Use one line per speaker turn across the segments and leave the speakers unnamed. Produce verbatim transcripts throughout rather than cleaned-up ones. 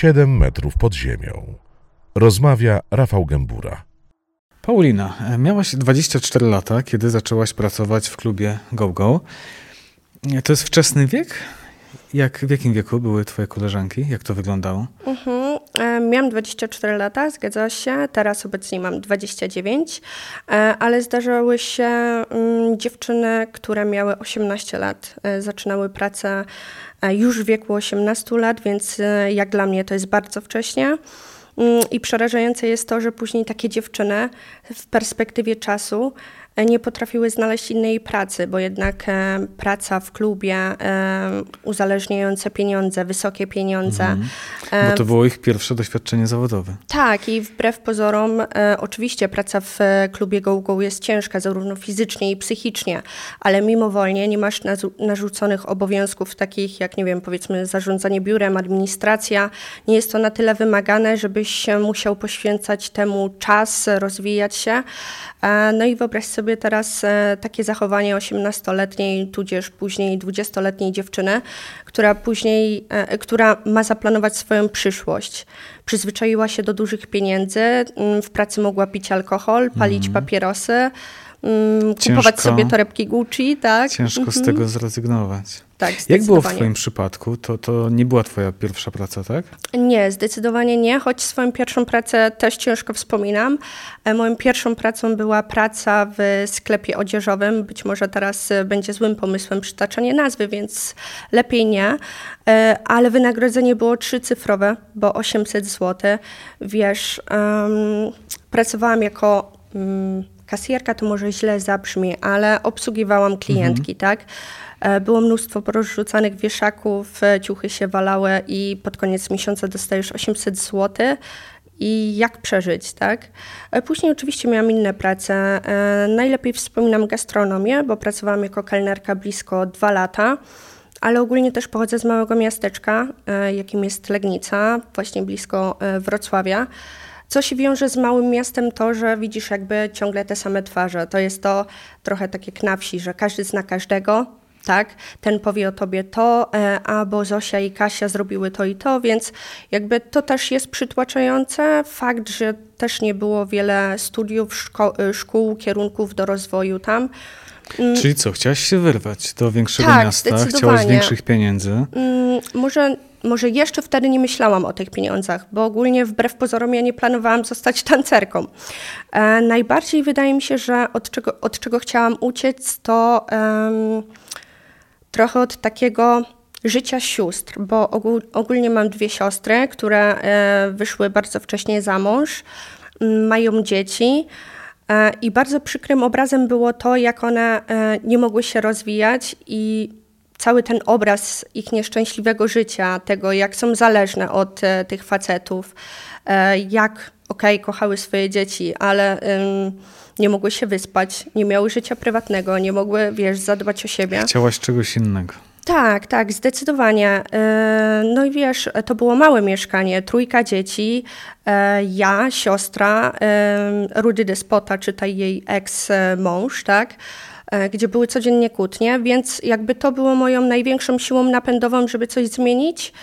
siedem metrów pod ziemią. Rozmawia Rafał Gębura.
Paulina, miałaś dwadzieścia cztery lata, kiedy zaczęłaś pracować w klubie GoGo. To jest wczesny wiek? Jak, w jakim wieku były twoje koleżanki? Jak to wyglądało?
Mhm. Miałam dwadzieścia cztery lata, zgadza się. Teraz obecnie mam dwadzieścia dziewięć, ale zdarzały się um, dziewczyny, które miały osiemnaście lat. Zaczynały pracę już w wieku osiemnastu lat, więc jak dla mnie to jest bardzo wcześnie. I przerażające jest to, że później takie dziewczyny w perspektywie czasu nie potrafiły znaleźć innej pracy, bo jednak e, praca w klubie, e, uzależniające pieniądze, wysokie pieniądze.
Mhm. Bo to było ich pierwsze doświadczenie zawodowe.
Tak, i wbrew pozorom e, oczywiście praca w klubie GoGo jest ciężka, zarówno fizycznie i psychicznie, ale mimowolnie nie masz nazu- narzuconych obowiązków takich jak, nie wiem, powiedzmy zarządzanie biurem, administracja. Nie jest to na tyle wymagane, żebyś musiał poświęcać temu czas, rozwijać się. E, no i wyobraź sobie sobie teraz e, takie zachowanie osiemnastoletniej, tudzież później dwudziestoletniej dziewczyny, która później, e, która ma zaplanować swoją przyszłość. Przyzwyczaiła się do dużych pieniędzy, m, w pracy mogła pić alkohol, palić mm. papierosy, m, kupować sobie torebki Gucci. Tak?
Ciężko mm-hmm. z tego zrezygnować.
Tak,
jak było w twoim przypadku? To, to nie była twoja pierwsza praca, tak?
Nie, zdecydowanie nie, choć swoją pierwszą pracę też ciężko wspominam. Moją pierwszą pracą była praca w sklepie odzieżowym. Być może teraz będzie złym pomysłem przytaczanie nazwy, więc lepiej nie. Ale wynagrodzenie było trzycyfrowe, bo osiemset złotych. Wiesz, um, pracowałam jako um, kasjerka, to może źle zabrzmi, ale obsługiwałam klientki, mhm. tak? Było mnóstwo porozrzucanych wieszaków, ciuchy się walały i pod koniec miesiąca dostajesz osiemset złotych i jak przeżyć, tak? Później oczywiście miałam inne prace. Najlepiej wspominam gastronomię, bo pracowałam jako kelnerka blisko dwa lata, ale ogólnie też pochodzę z małego miasteczka, jakim jest Legnica, właśnie blisko Wrocławia. Co się wiąże z małym miastem to, że widzisz jakby ciągle te same twarze. To jest to trochę tak jak na wsi, że każdy zna każdego. Tak, ten powie o tobie to, a bo Zosia i Kasia zrobiły to i to, więc jakby to też jest przytłaczające. Fakt, że też nie było wiele studiów, szko- szkół, kierunków do rozwoju tam.
Czyli co, chciałaś się wyrwać do większego
tak,
miasta, chciałaś większych pieniędzy?
Może, może jeszcze wtedy nie myślałam o tych pieniądzach, bo ogólnie wbrew pozorom ja nie planowałam zostać tancerką. E, najbardziej wydaje mi się, że od czego, od czego chciałam uciec, to um, trochę od takiego życia sióstr, bo ogól, ogólnie mam dwie siostry, które e, wyszły bardzo wcześnie za mąż, m, mają dzieci. I bardzo przykrym obrazem było to, jak one nie mogły się rozwijać i cały ten obraz ich nieszczęśliwego życia, tego jak są zależne od tych facetów, jak okej, okay, kochały swoje dzieci, ale um, nie mogły się wyspać, nie miały życia prywatnego, nie mogły, wiesz, zadbać o siebie.
Chciałaś czegoś innego.
Tak, tak, zdecydowanie. No i wiesz, to było małe mieszkanie, trójka dzieci, ja, siostra, rudy despota, czytaj jej ex-mąż, tak, gdzie były codziennie kłótnie, więc jakby to było moją największą siłą napędową, żeby coś zmienić.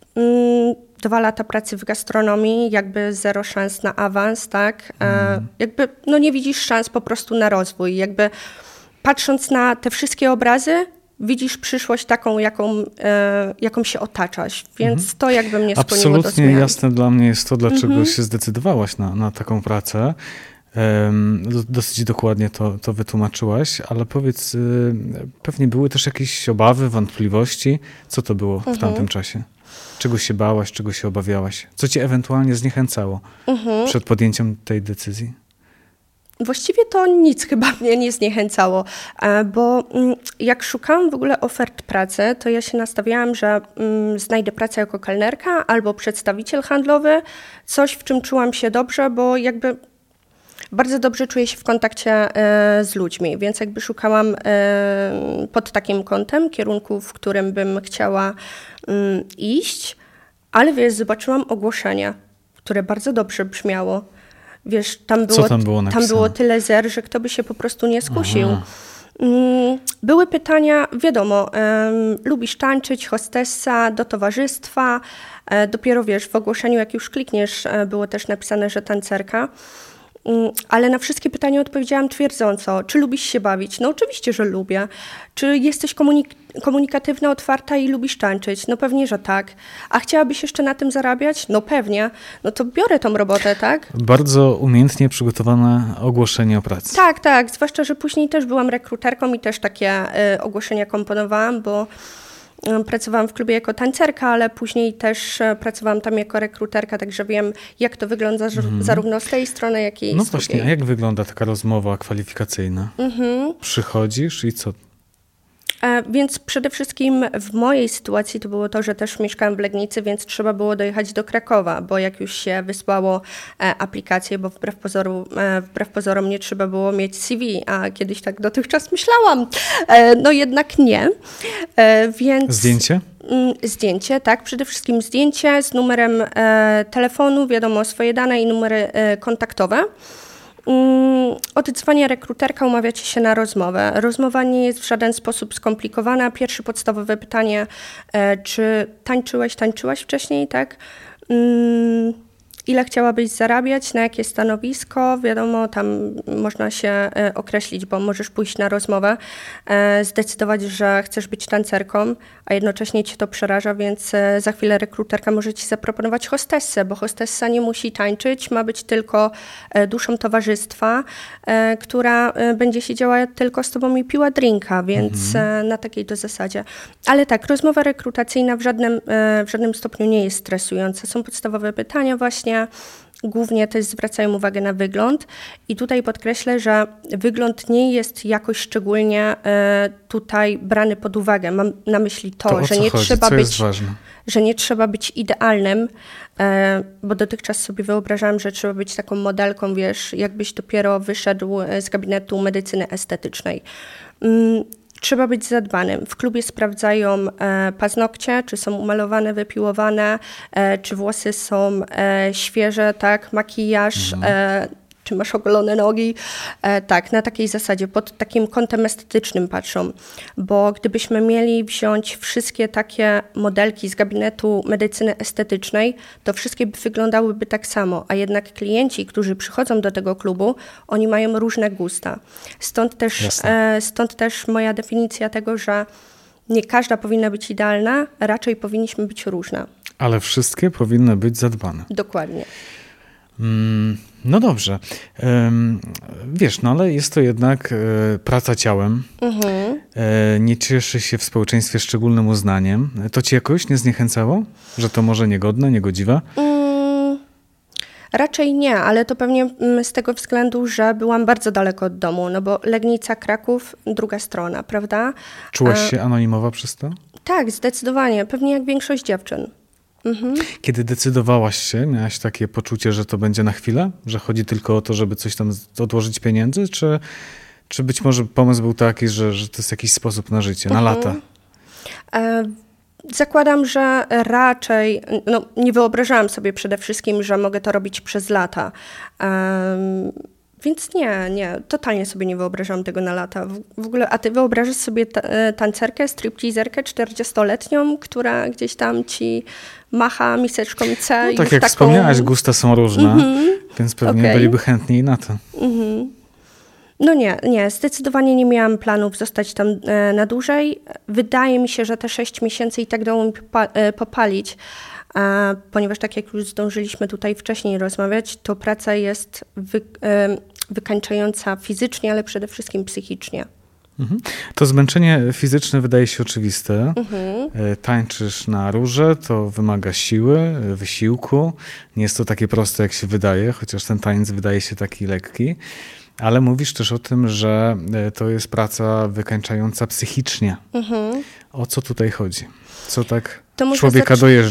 Dwa lata pracy w gastronomii, jakby zero szans na awans, tak, mm. jakby no nie widzisz szans po prostu na rozwój, jakby patrząc na te wszystkie obrazy, widzisz przyszłość taką, jaką, e, jaką się otaczasz, więc mhm. to jakby mnie skłoniło do zmian.
Absolutnie jasne dla mnie jest to, dlaczego mhm. się zdecydowałaś na, na taką pracę. Um, dosyć dokładnie to, to wytłumaczyłaś, ale powiedz, y, pewnie były też jakieś obawy, wątpliwości. Co to było mhm. w tamtym czasie? Czego się bałaś, czego się obawiałaś? Co cię ewentualnie zniechęcało mhm. przed podjęciem tej decyzji?
Właściwie to nic chyba mnie nie zniechęcało, bo jak szukałam w ogóle ofert pracy, to ja się nastawiałam, że znajdę pracę jako kelnerka albo przedstawiciel handlowy, coś w czym czułam się dobrze, bo jakby bardzo dobrze czuję się w kontakcie z ludźmi, więc jakby szukałam pod takim kątem kierunku, w którym bym chciała iść, ale wiesz, zobaczyłam ogłoszenie, które bardzo dobrze brzmiało. Wiesz, tam było,
Co tam było napisane?
Tam było tyle zer, że kto by się po prostu nie skusił. Były pytania, wiadomo, um, lubisz tańczyć, hostessa, do towarzystwa. E, dopiero wiesz, w ogłoszeniu, jak już klikniesz, e, było też napisane, że tancerka. Um, ale na wszystkie pytania odpowiedziałam twierdząco. Czy lubisz się bawić? No oczywiście, że lubię. Czy jesteś komunik- komunikatywna, otwarta i lubisz tańczyć? No pewnie, że tak. A chciałabyś jeszcze na tym zarabiać? No pewnie. No to biorę tą robotę, tak?
Bardzo umiejętnie przygotowane ogłoszenie o pracy.
Tak, tak. Zwłaszcza, że później też byłam rekruterką i też takie y, ogłoszenia komponowałam, bo y, pracowałam w klubie jako tancerka, ale później też y, pracowałam tam jako rekruterka, także wiem, jak to wygląda mm. zarówno z tej strony, jak i
No
z
właśnie,
drugiej.
a jak wygląda taka rozmowa kwalifikacyjna?
Mhm.
Przychodzisz i co?
E, Więc przede wszystkim w mojej sytuacji to było to, że też mieszkałam w Legnicy, więc trzeba było dojechać do Krakowa, bo jak już się wysłało e, aplikację, bo wbrew, pozoru, e, wbrew pozorom nie trzeba było mieć C V, a kiedyś tak dotychczas myślałam. E, No jednak nie. E, Więc...
Zdjęcie?
Mm, Zdjęcie, tak. Przede wszystkim zdjęcie z numerem e, telefonu, wiadomo, swoje dane i numery e, kontaktowe. Oddzwania rekruterka, umawiacie się na rozmowę. Rozmowa nie jest w żaden sposób skomplikowana. Pierwsze podstawowe pytanie, czy tańczyłeś, tańczyłaś wcześniej, tak? Ile chciałabyś zarabiać, na jakie stanowisko? Wiadomo, tam można się określić, bo możesz pójść na rozmowę, zdecydować, że chcesz być tancerką, a jednocześnie cię to przeraża, więc za chwilę rekruterka może ci zaproponować hostessę, bo hostessa nie musi tańczyć, ma być tylko duszą towarzystwa, która będzie siedziała tylko z tobą i piła drinka, więc mhm. na takiej to zasadzie. Ale tak, rozmowa rekrutacyjna w żadnym, w żadnym stopniu nie jest stresująca. Są podstawowe pytania właśnie, głównie też zwracają uwagę na wygląd i tutaj podkreślę, że wygląd nie jest jakoś szczególnie e, tutaj brany pod uwagę. Mam na myśli to,
to
że nie
chodzi?
trzeba
co
być,
jest ważne?
że nie trzeba być idealnym, e, bo dotychczas sobie wyobrażałam, że trzeba być taką modelką, wiesz, jakbyś dopiero wyszedł z gabinetu medycyny estetycznej. Mm, Trzeba być zadbanym. W klubie sprawdzają e, paznokcie, czy są umalowane, wypiłowane, e, czy włosy są e, świeże, tak, makijaż, mhm. e, czy masz ogolone nogi. E, tak, na takiej zasadzie, pod takim kątem estetycznym patrzą. Bo gdybyśmy mieli wziąć wszystkie takie modelki z gabinetu medycyny estetycznej, to wszystkie by wyglądałyby tak samo, a jednak klienci, którzy przychodzą do tego klubu, oni mają różne gusta. Stąd też, e, stąd też moja definicja tego, że nie każda powinna być idealna, raczej powinniśmy być różne.
Ale wszystkie powinny być zadbane.
Dokładnie.
Mm, no dobrze. Um, wiesz, no ale jest to jednak e, praca ciałem. Mhm. E, nie cieszy się w społeczeństwie szczególnym uznaniem. To ci jakoś nie zniechęcało? Że to może niegodne, niegodziwe?
Mm, raczej nie, ale to pewnie z tego względu, że byłam bardzo daleko od domu, no bo Legnica, Kraków, druga strona, prawda?
Czułaś się anonimowa przez to?
Tak, zdecydowanie. Pewnie jak większość dziewczyn. Mhm.
Kiedy decydowałaś się, miałaś takie poczucie, że to będzie na chwilę? Że chodzi tylko o to, żeby coś tam odłożyć pieniędzy? Czy, czy być może pomysł był taki, że, że to jest jakiś sposób na życie, na mhm. lata?
E, zakładam, że raczej, no nie wyobrażałam sobie przede wszystkim, że mogę to robić przez lata. E, Więc nie, nie, totalnie sobie nie wyobrażam tego na lata. W, w ogóle, a ty wyobrażasz sobie ta, tancerkę, stripteaserkę czterdziestoletnią, która gdzieś tam ci macha miseczką C?
No,
już
tak jak
taką...
wspomniałaś, gusta są różne, mm-hmm. więc pewnie okay. byliby chętni na to.
Mm-hmm. No nie, nie, zdecydowanie nie miałam planów zostać tam e, na dłużej. Wydaje mi się, że te sześć miesięcy i tak dało mi popa- e, popalić. A ponieważ tak jak już zdążyliśmy tutaj wcześniej rozmawiać, to praca jest wy, wykańczająca fizycznie, ale przede wszystkim psychicznie.
Mhm. To zmęczenie fizyczne wydaje się oczywiste. Mhm. Tańczysz na róże, to wymaga siły, wysiłku. Nie jest to takie proste, jak się wydaje, chociaż ten taniec wydaje się taki lekki. Ale mówisz też o tym, że to jest praca wykańczająca psychicznie. Mhm. O co tutaj chodzi? Co tak człowieka zac... dojeżdża?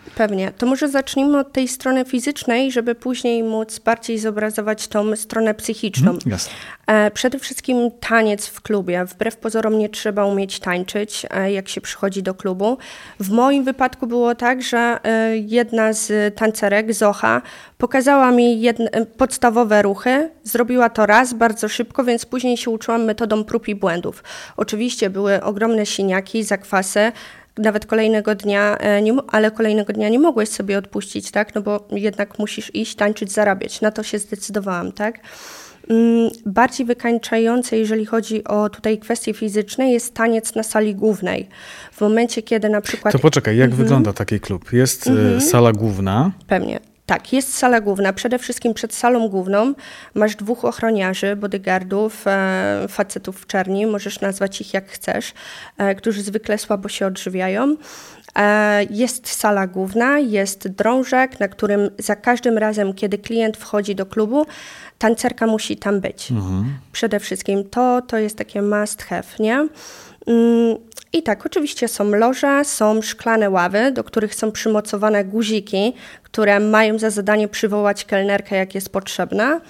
Pewnie. To może zacznijmy od tej strony fizycznej, żeby później móc bardziej zobrazować tą stronę psychiczną.
Mm, jasne.
Przede wszystkim taniec w klubie. Wbrew pozorom nie trzeba umieć tańczyć, jak się przychodzi do klubu. W moim wypadku było tak, że jedna z tancerek, Zocha, pokazała mi jedne, podstawowe ruchy. Zrobiła to raz, bardzo szybko, więc później się uczyłam metodą prób i błędów. Oczywiście były ogromne siniaki, zakwasy, nawet kolejnego dnia, nie, ale kolejnego dnia nie mogłeś sobie odpuścić, tak? No bo jednak musisz iść, tańczyć, zarabiać. Na to się zdecydowałam, tak? Bardziej wykańczające, jeżeli chodzi o tutaj kwestie fizyczne, jest taniec na sali głównej. W momencie, kiedy na przykład...
To poczekaj, jak
mhm.
wygląda taki klub? Jest
mhm.
sala główna.
Pewnie. Tak, jest sala główna. Przede wszystkim przed salą główną masz dwóch ochroniarzy, bodyguardów, e, facetów w czerni, możesz nazwać ich jak chcesz, e, którzy zwykle słabo się odżywiają. E, jest sala główna, jest drążek, na którym za każdym razem, kiedy klient wchodzi do klubu, tancerka musi tam być. Mhm. Przede wszystkim to, to jest takie must have, nie? Mm, I tak, oczywiście są loże, są szklane ławy, do których są przymocowane guziki, które mają za zadanie przywołać kelnerkę, jak jest potrzebna.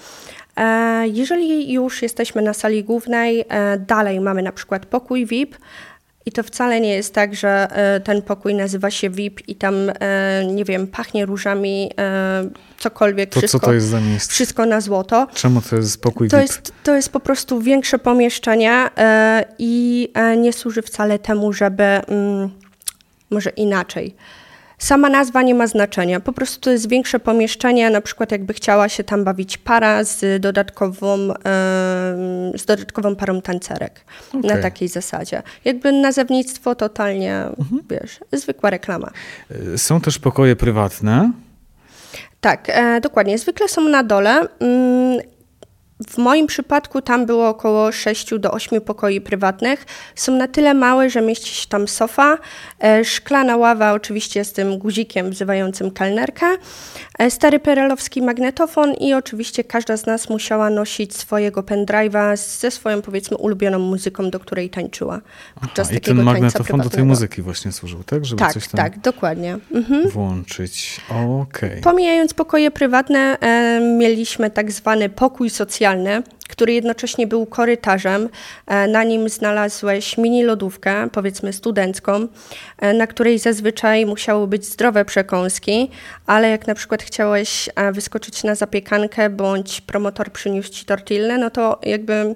E, jeżeli już jesteśmy na sali głównej, e, dalej mamy na przykład pokój V I P. I to wcale nie jest tak, że e, ten pokój nazywa się V I P i tam, e, nie wiem, pachnie różami, e, cokolwiek.
To
wszystko,
co to jest za miejsce?
Wszystko na złoto.
Czemu to jest pokój
to
V I P?
Jest, to jest po prostu większe pomieszczenie e, i e, nie służy wcale temu, żeby, mm, może inaczej. Sama nazwa nie ma znaczenia. Po prostu to jest większe pomieszczenie, na przykład jakby chciała się tam bawić para z dodatkową, e, z dodatkową parą tancerek. Okay. Na takiej zasadzie. Jakby nazewnictwo totalnie, mhm. wiesz, zwykła reklama.
Są też pokoje prywatne?
Tak, e, dokładnie. Zwykle są na dole. Mm, W moim przypadku tam było około sześciu do ośmiu pokoi prywatnych. Są na tyle małe, że mieści się tam sofa, e, szklana ława oczywiście z tym guzikiem wzywającym kelnerkę, e, stary perelowski magnetofon i oczywiście każda z nas musiała nosić swojego pendrive'a ze swoją, powiedzmy, ulubioną muzyką, do której tańczyła podczas
Aha,
takiego
i ten
tańca
magnetofon
prywatnego.
do tej muzyki właśnie służył, tak? Żeby
tak,
coś tam
tak, dokładnie. Mhm.
włączyć. Okej. Okay.
Pomijając pokoje prywatne, e, mieliśmy tak zwany pokój socjalny, który jednocześnie był korytarzem. Na nim znalazłeś mini lodówkę, powiedzmy studencką, na której zazwyczaj musiały być zdrowe przekąski, ale jak na przykład chciałeś wyskoczyć na zapiekankę, bądź promotor przyniósł ci tortillę, no to jakby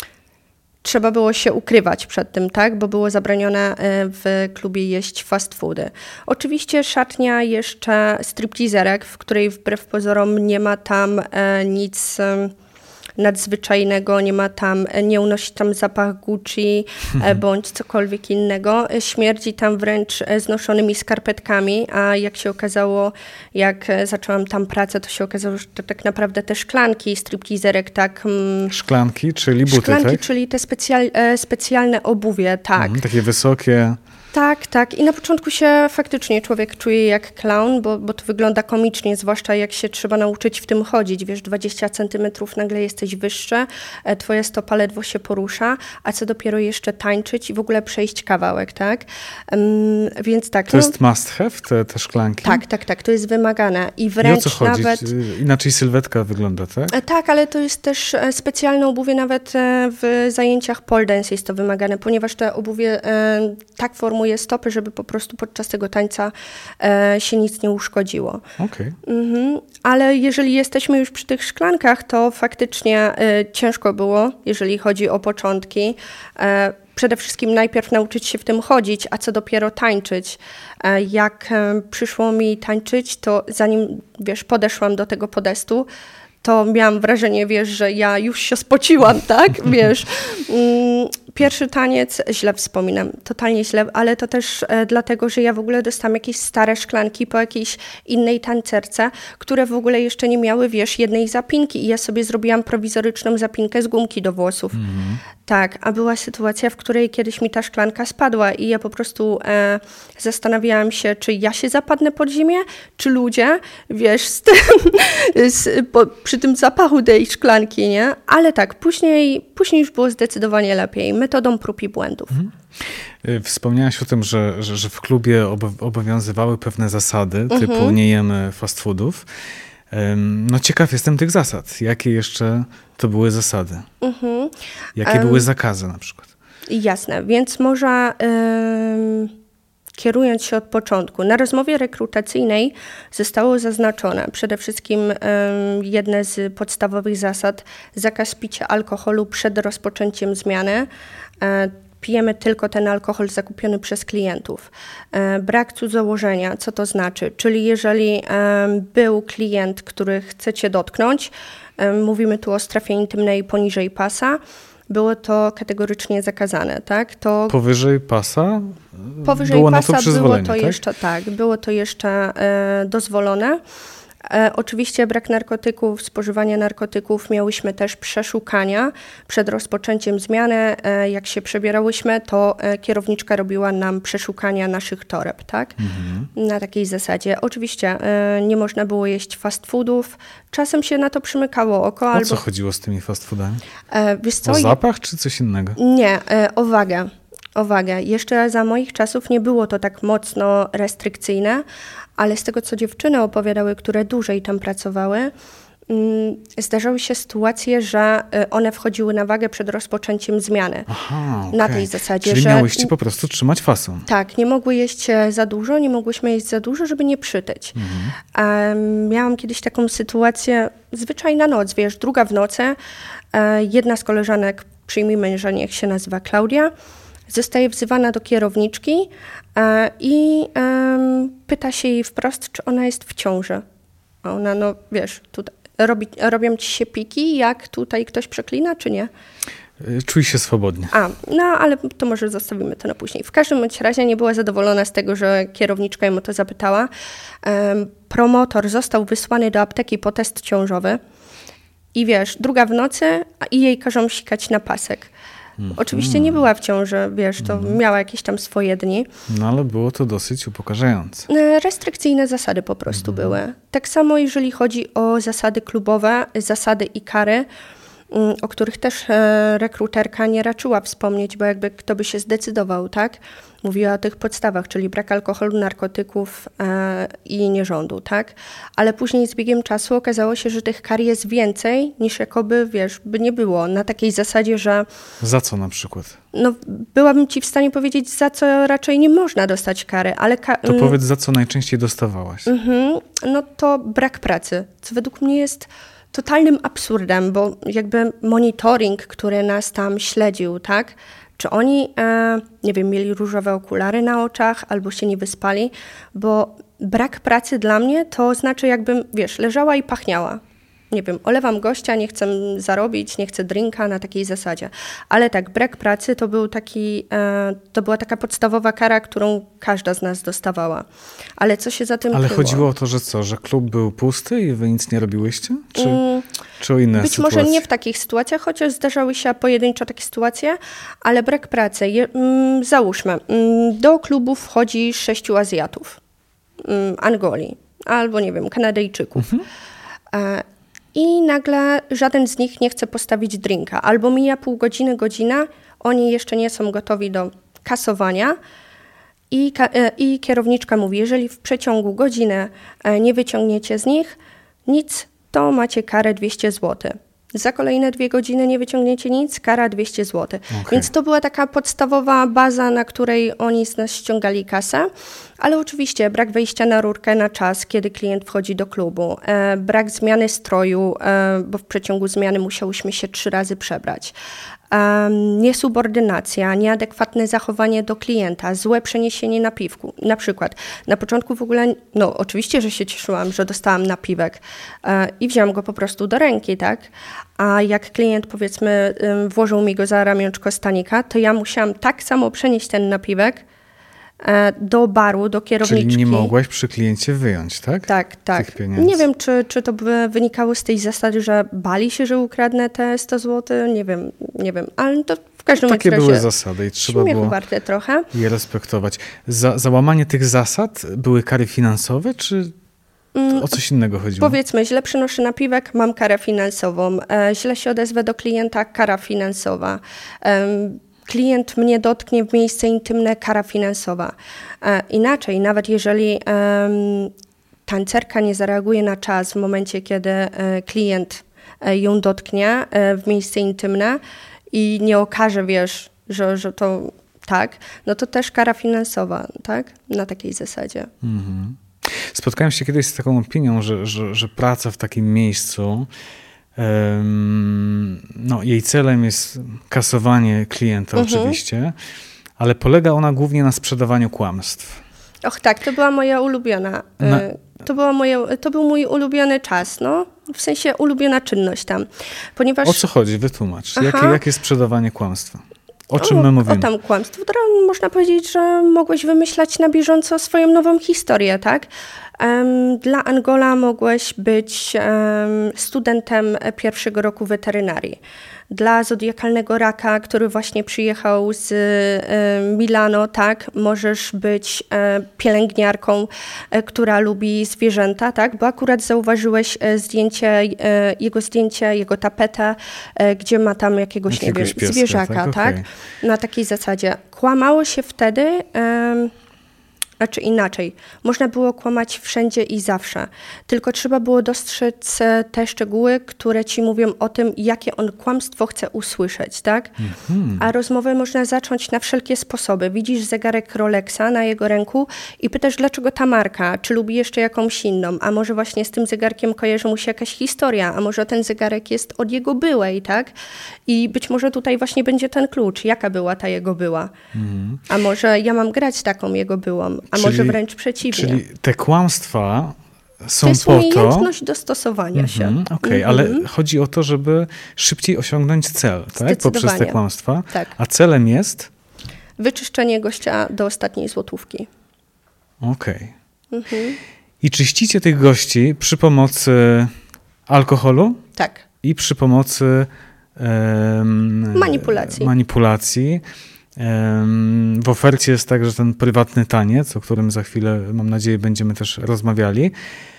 trzeba było się ukrywać przed tym, tak? Bo było zabronione w klubie jeść fast foody. Oczywiście szatnia jeszcze stripteaserek, w której wbrew pozorom nie ma tam nic nadzwyczajnego, nie ma tam, nie unosi tam zapach Gucci mhm. bądź cokolwiek innego. Śmierdzi tam wręcz znoszonymi skarpetkami, a jak się okazało, jak zaczęłam tam pracę, to się okazało, że to tak naprawdę te szklanki stripteaserek, tak...
Szklanki, czyli buty,
Szklanki,
tak?
czyli te specjal, specjalne obuwie, tak.
Mhm, takie wysokie...
Tak, tak. I na początku się faktycznie człowiek czuje jak klaun, bo, bo to wygląda komicznie, zwłaszcza jak się trzeba nauczyć w tym chodzić. Wiesz, dwadzieścia centymetrów nagle jesteś wyższe, twoja stopa ledwo się porusza, a co dopiero jeszcze tańczyć i w ogóle przejść kawałek, tak? Um, więc tak.
To
no,
jest must have, te, te szklanki?
Tak, tak, tak. To jest wymagane. I wręcz
I o co chodzi?
nawet...
Inaczej sylwetka wygląda, tak?
Tak, ale to jest też specjalne obuwie, nawet w zajęciach pole dance jest to wymagane, ponieważ te obuwie tak formują stopy, żeby po prostu podczas tego tańca e, się nic nie uszkodziło.
Okay.
Mhm. Ale jeżeli jesteśmy już przy tych szklankach, to faktycznie e, ciężko było, jeżeli chodzi o początki. E, przede wszystkim najpierw nauczyć się w tym chodzić, a co dopiero tańczyć. E, jak e, przyszło mi tańczyć, to zanim, wiesz, podeszłam do tego podestu, to miałam wrażenie, wiesz, że ja już się spociłam, tak, wiesz. Pierwszy taniec źle wspominam, totalnie źle, ale to też e, dlatego, że ja w ogóle dostałam jakieś stare szklanki po jakiejś innej tancerce, które w ogóle jeszcze nie miały, wiesz, jednej zapinki i ja sobie zrobiłam prowizoryczną zapinkę z gumki do włosów. Mm-hmm. Tak, a była sytuacja, w której kiedyś mi ta szklanka spadła i ja po prostu e, zastanawiałam się, czy ja się zapadnę pod ziemię, czy ludzie, wiesz, z tym, z, po, przy tym zapachu tej szklanki, nie? Ale tak, później, później już było zdecydowanie lepiej, metodą prób i błędów. Mhm.
Wspomniałaś o tym, że, że, że w klubie obowiązywały pewne zasady, mhm. typu nie jemy fast foodów. No ciekaw jestem tych zasad. Jakie jeszcze to były zasady? Mhm. Jakie um, były zakazy na przykład?
Jasne, więc może um, kierując się od początku. Na rozmowie rekrutacyjnej zostało zaznaczone przede wszystkim um, jedne z podstawowych zasad, zakaz picia alkoholu przed rozpoczęciem zmiany. Um, Pijemy tylko ten alkohol zakupiony przez klientów. E, brak cudzołożenia, co to znaczy? Czyli jeżeli e, był klient, który chce cię dotknąć, e, mówimy tu o strefie intymnej poniżej pasa, było to kategorycznie zakazane, tak? To
powyżej pasa
powyżej
było
pasa
na to przyzwolenie,
było to
tak?
jeszcze tak, było to jeszcze e, dozwolone. E, oczywiście brak narkotyków, spożywanie narkotyków, miałyśmy też przeszukania przed rozpoczęciem zmiany. E, jak się przebierałyśmy, to e, kierowniczka robiła nam przeszukania naszych toreb, tak? Mhm. Na takiej zasadzie. Oczywiście e, nie można było jeść fast foodów. Czasem się na to przymykało oko.
O
albo...
co chodziło z tymi fast foodami?
E, wiesz co?
O zapach czy coś innego?
Nie, e, o wagę. O wagę. Jeszcze za moich czasów nie było to tak mocno restrykcyjne, ale z tego, co dziewczyny opowiadały, które dłużej tam pracowały, zdarzały się sytuacje, że one wchodziły na wagę przed rozpoczęciem zmiany.
Aha, okay.
Na tej zasadzie,
Czyli
że...
miałyście po prostu trzymać fason.
Tak, nie mogły jeść za dużo, nie mogłyśmy jeść za dużo, żeby nie przytyć. Mhm. Um, miałam kiedyś taką sytuację, zwyczaj na noc, wiesz, druga w nocy, um, jedna z koleżanek, przyjmijmy, że niech się nazywa Klaudia, zostaje wzywana do kierowniczki e, i e, pyta się jej wprost, czy ona jest w ciąży. A ona, no wiesz, tutaj, robi, robią ci się piki, jak tutaj ktoś przeklina, czy nie?
Czuj się swobodnie.
A, no ale to może zostawimy to na później. W każdym bądź razie nie była zadowolona z tego, że kierowniczka ją o to zapytała. E, promotor został wysłany do apteki po test ciążowy i wiesz, druga w nocy i jej każą sikać na pasek. Hmm. Oczywiście nie była w ciąży, wiesz, to hmm. miała jakieś tam swoje dni.
No ale było to dosyć upokarzające.
Restrykcyjne zasady po prostu hmm. były. Tak samo jeżeli chodzi o zasady klubowe, zasady i kary, o których też rekruterka nie raczyła wspomnieć, bo jakby kto by się zdecydował, tak? Mówiła o tych podstawach, czyli brak alkoholu, narkotyków e, i nierządu, tak? Ale później z biegiem czasu okazało się, że tych kar jest więcej niż jakoby, wiesz, by nie było. Na takiej zasadzie, że...
Za co na przykład?
No, byłabym ci w stanie powiedzieć, za co raczej nie można dostać kary, ale... Ka-
to powiedz, za co najczęściej dostawałaś? Mm-hmm,
no to brak pracy, co według mnie jest totalnym absurdem, bo jakby monitoring, który nas tam śledził, tak? Czy oni, e, nie wiem, mieli różowe okulary na oczach albo się nie wyspali, bo brak pracy dla mnie to znaczy jakbym, wiesz, leżała i pachniała. Nie wiem, olewam gościa, nie chcę zarobić, nie chcę drinka na takiej zasadzie. Ale tak, brak pracy to był taki, e, to była taka podstawowa kara, którą każda z nas dostawała. Ale co się za tym
Ale
kryło?
chodziło o to, że co, że klub był pusty i wy nic nie robiłyście? Czy, mm, czy o inne
być
sytuacje?
może nie w takich sytuacjach, chociaż zdarzały się pojedynczo takie sytuacje, ale brak pracy. Je, mm, załóżmy, mm, do klubu wchodzi sześciu Azjatów, mm, Angolii, albo nie wiem, Kanadyjczyków. Mhm. E, I nagle żaden z nich nie chce postawić drinka. Albo mija pół godziny, godzina, oni jeszcze nie są gotowi do kasowania i, i kierowniczka mówi, jeżeli w przeciągu godziny nie wyciągniecie z nich nic, to macie karę dwieście złotych. Za kolejne dwie godziny nie wyciągniecie nic, kara dwieście złotych. Okay. Więc to była taka podstawowa baza, na której oni z nas ściągali kasę. Ale oczywiście brak wejścia na rurkę na czas, kiedy klient wchodzi do klubu. E, brak zmiany stroju, e, bo w przeciągu zmiany musiałyśmy się trzy razy przebrać. E, niesubordynacja, nieadekwatne zachowanie do klienta, złe przeniesienie napiwku. Na przykład na początku w ogóle, no oczywiście, że się cieszyłam, że dostałam napiwek e, i wziąłam go po prostu do ręki, tak? A jak klient, powiedzmy, włożył mi go za ramionczko stanika, to ja musiałam tak samo przenieść ten napiwek, do baru, do kierowniczki.
Czyli nie mogłaś przy kliencie wyjąć, tak?
Tak, tak. Nie wiem, czy, czy to by wynikało z tej zasady, że bali się, że ukradnę te sto złotych, nie wiem, nie wiem, ale to w każdym
Takie
razie
były zasady i trzeba było
warte trochę.
je respektować. Za, za łamanie tych zasad były kary finansowe, czy o coś innego chodziło?
Powiedzmy, źle przynoszę napiwek, mam karę finansową. E, źle się odezwę do klienta, kara finansowa. E, klient mnie dotknie w miejsce intymne, kara finansowa. E, inaczej, nawet jeżeli e, tancerka nie zareaguje na czas w momencie, kiedy e, klient e, ją dotknie e, w miejsce intymne i nie okaże, wiesz, że, że to tak, no to też kara finansowa, tak? Na takiej zasadzie.
Mhm. Spotkałem się kiedyś z taką opinią, że, że, że praca w takim miejscu, um, no jej celem jest kasowanie klienta mhm. oczywiście, ale polega ona głównie na sprzedawaniu kłamstw.
Och tak, to była moja ulubiona, na... to, była moje, to był mój ulubiony czas, no, w sensie ulubiona czynność tam, ponieważ...
O co chodzi? Wytłumacz. Jakie, jakie sprzedawanie kłamstwa? O czym my mówimy?
O tam kłamstwo. Można powiedzieć, że mogłeś wymyślać na bieżąco swoją nową historię, tak? Um, dla Angola mogłeś być um, studentem pierwszego roku weterynarii. Dla zodiakalnego raka, który właśnie przyjechał z e, Milano, tak, możesz być e, pielęgniarką, e, która lubi zwierzęta, tak, bo akurat zauważyłeś e, zdjęcie, e, jego zdjęcie, jego tapetę, e, gdzie ma tam jakiegoś, jakiegoś nie wiem, pieska, zwierzaka, tak? tak? Okay. Na takiej zasadzie. Kłamało się wtedy... E, Znaczy inaczej, można było kłamać wszędzie i zawsze, tylko trzeba było dostrzec te szczegóły, które ci mówią o tym, jakie on kłamstwo chce usłyszeć, tak? Mm-hmm. A rozmowę można zacząć na wszelkie sposoby. Widzisz zegarek Rolexa na jego ręku i pytasz, dlaczego ta marka, czy lubi jeszcze jakąś inną, a może właśnie z tym zegarkiem kojarzy mu się jakaś historia, a może ten zegarek jest od jego byłej, tak? I być może tutaj właśnie będzie ten klucz, jaka była ta jego była. Mm-hmm. A może ja mam grać taką jego byłą. A czyli, może wręcz przeciwnie.
Czyli te kłamstwa są
to jest
po to...
umiejętność dostosowania mm-hmm, się.
Okej, okay, mm-hmm. ale chodzi o to, żeby szybciej osiągnąć cel, tak? Poprzez te kłamstwa.
Tak.
A celem jest?
Wyczyszczenie gościa do ostatniej złotówki.
Okej. Okay. Mm-hmm. I czyścicie tych gości przy pomocy alkoholu?
Tak.
I przy pomocy um,
manipulacji.
manipulacji. W ofercie jest także ten prywatny taniec, o którym za chwilę, mam nadzieję, będziemy też rozmawiali.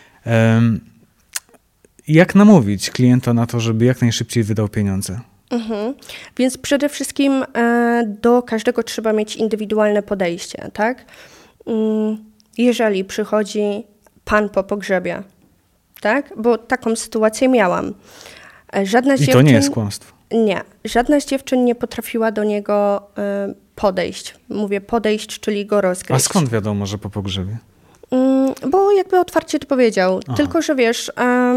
Jak namówić klienta na to, żeby jak najszybciej wydał pieniądze?
Mhm. Więc przede wszystkim do każdego trzeba mieć indywidualne podejście, tak? Jeżeli przychodzi pan po pogrzebie, tak? Bo taką sytuację miałam. Żadna
I
dziewczyn...
to nie jest kłamstwo.
Nie. Żadna z dziewczyn nie potrafiła do niego y, podejść. Mówię podejść, czyli go rozgryźć.
A skąd wiadomo, że po pogrzebie?
Y, bo jakby otwarcie to powiedział. Aha. Tylko, że wiesz, y,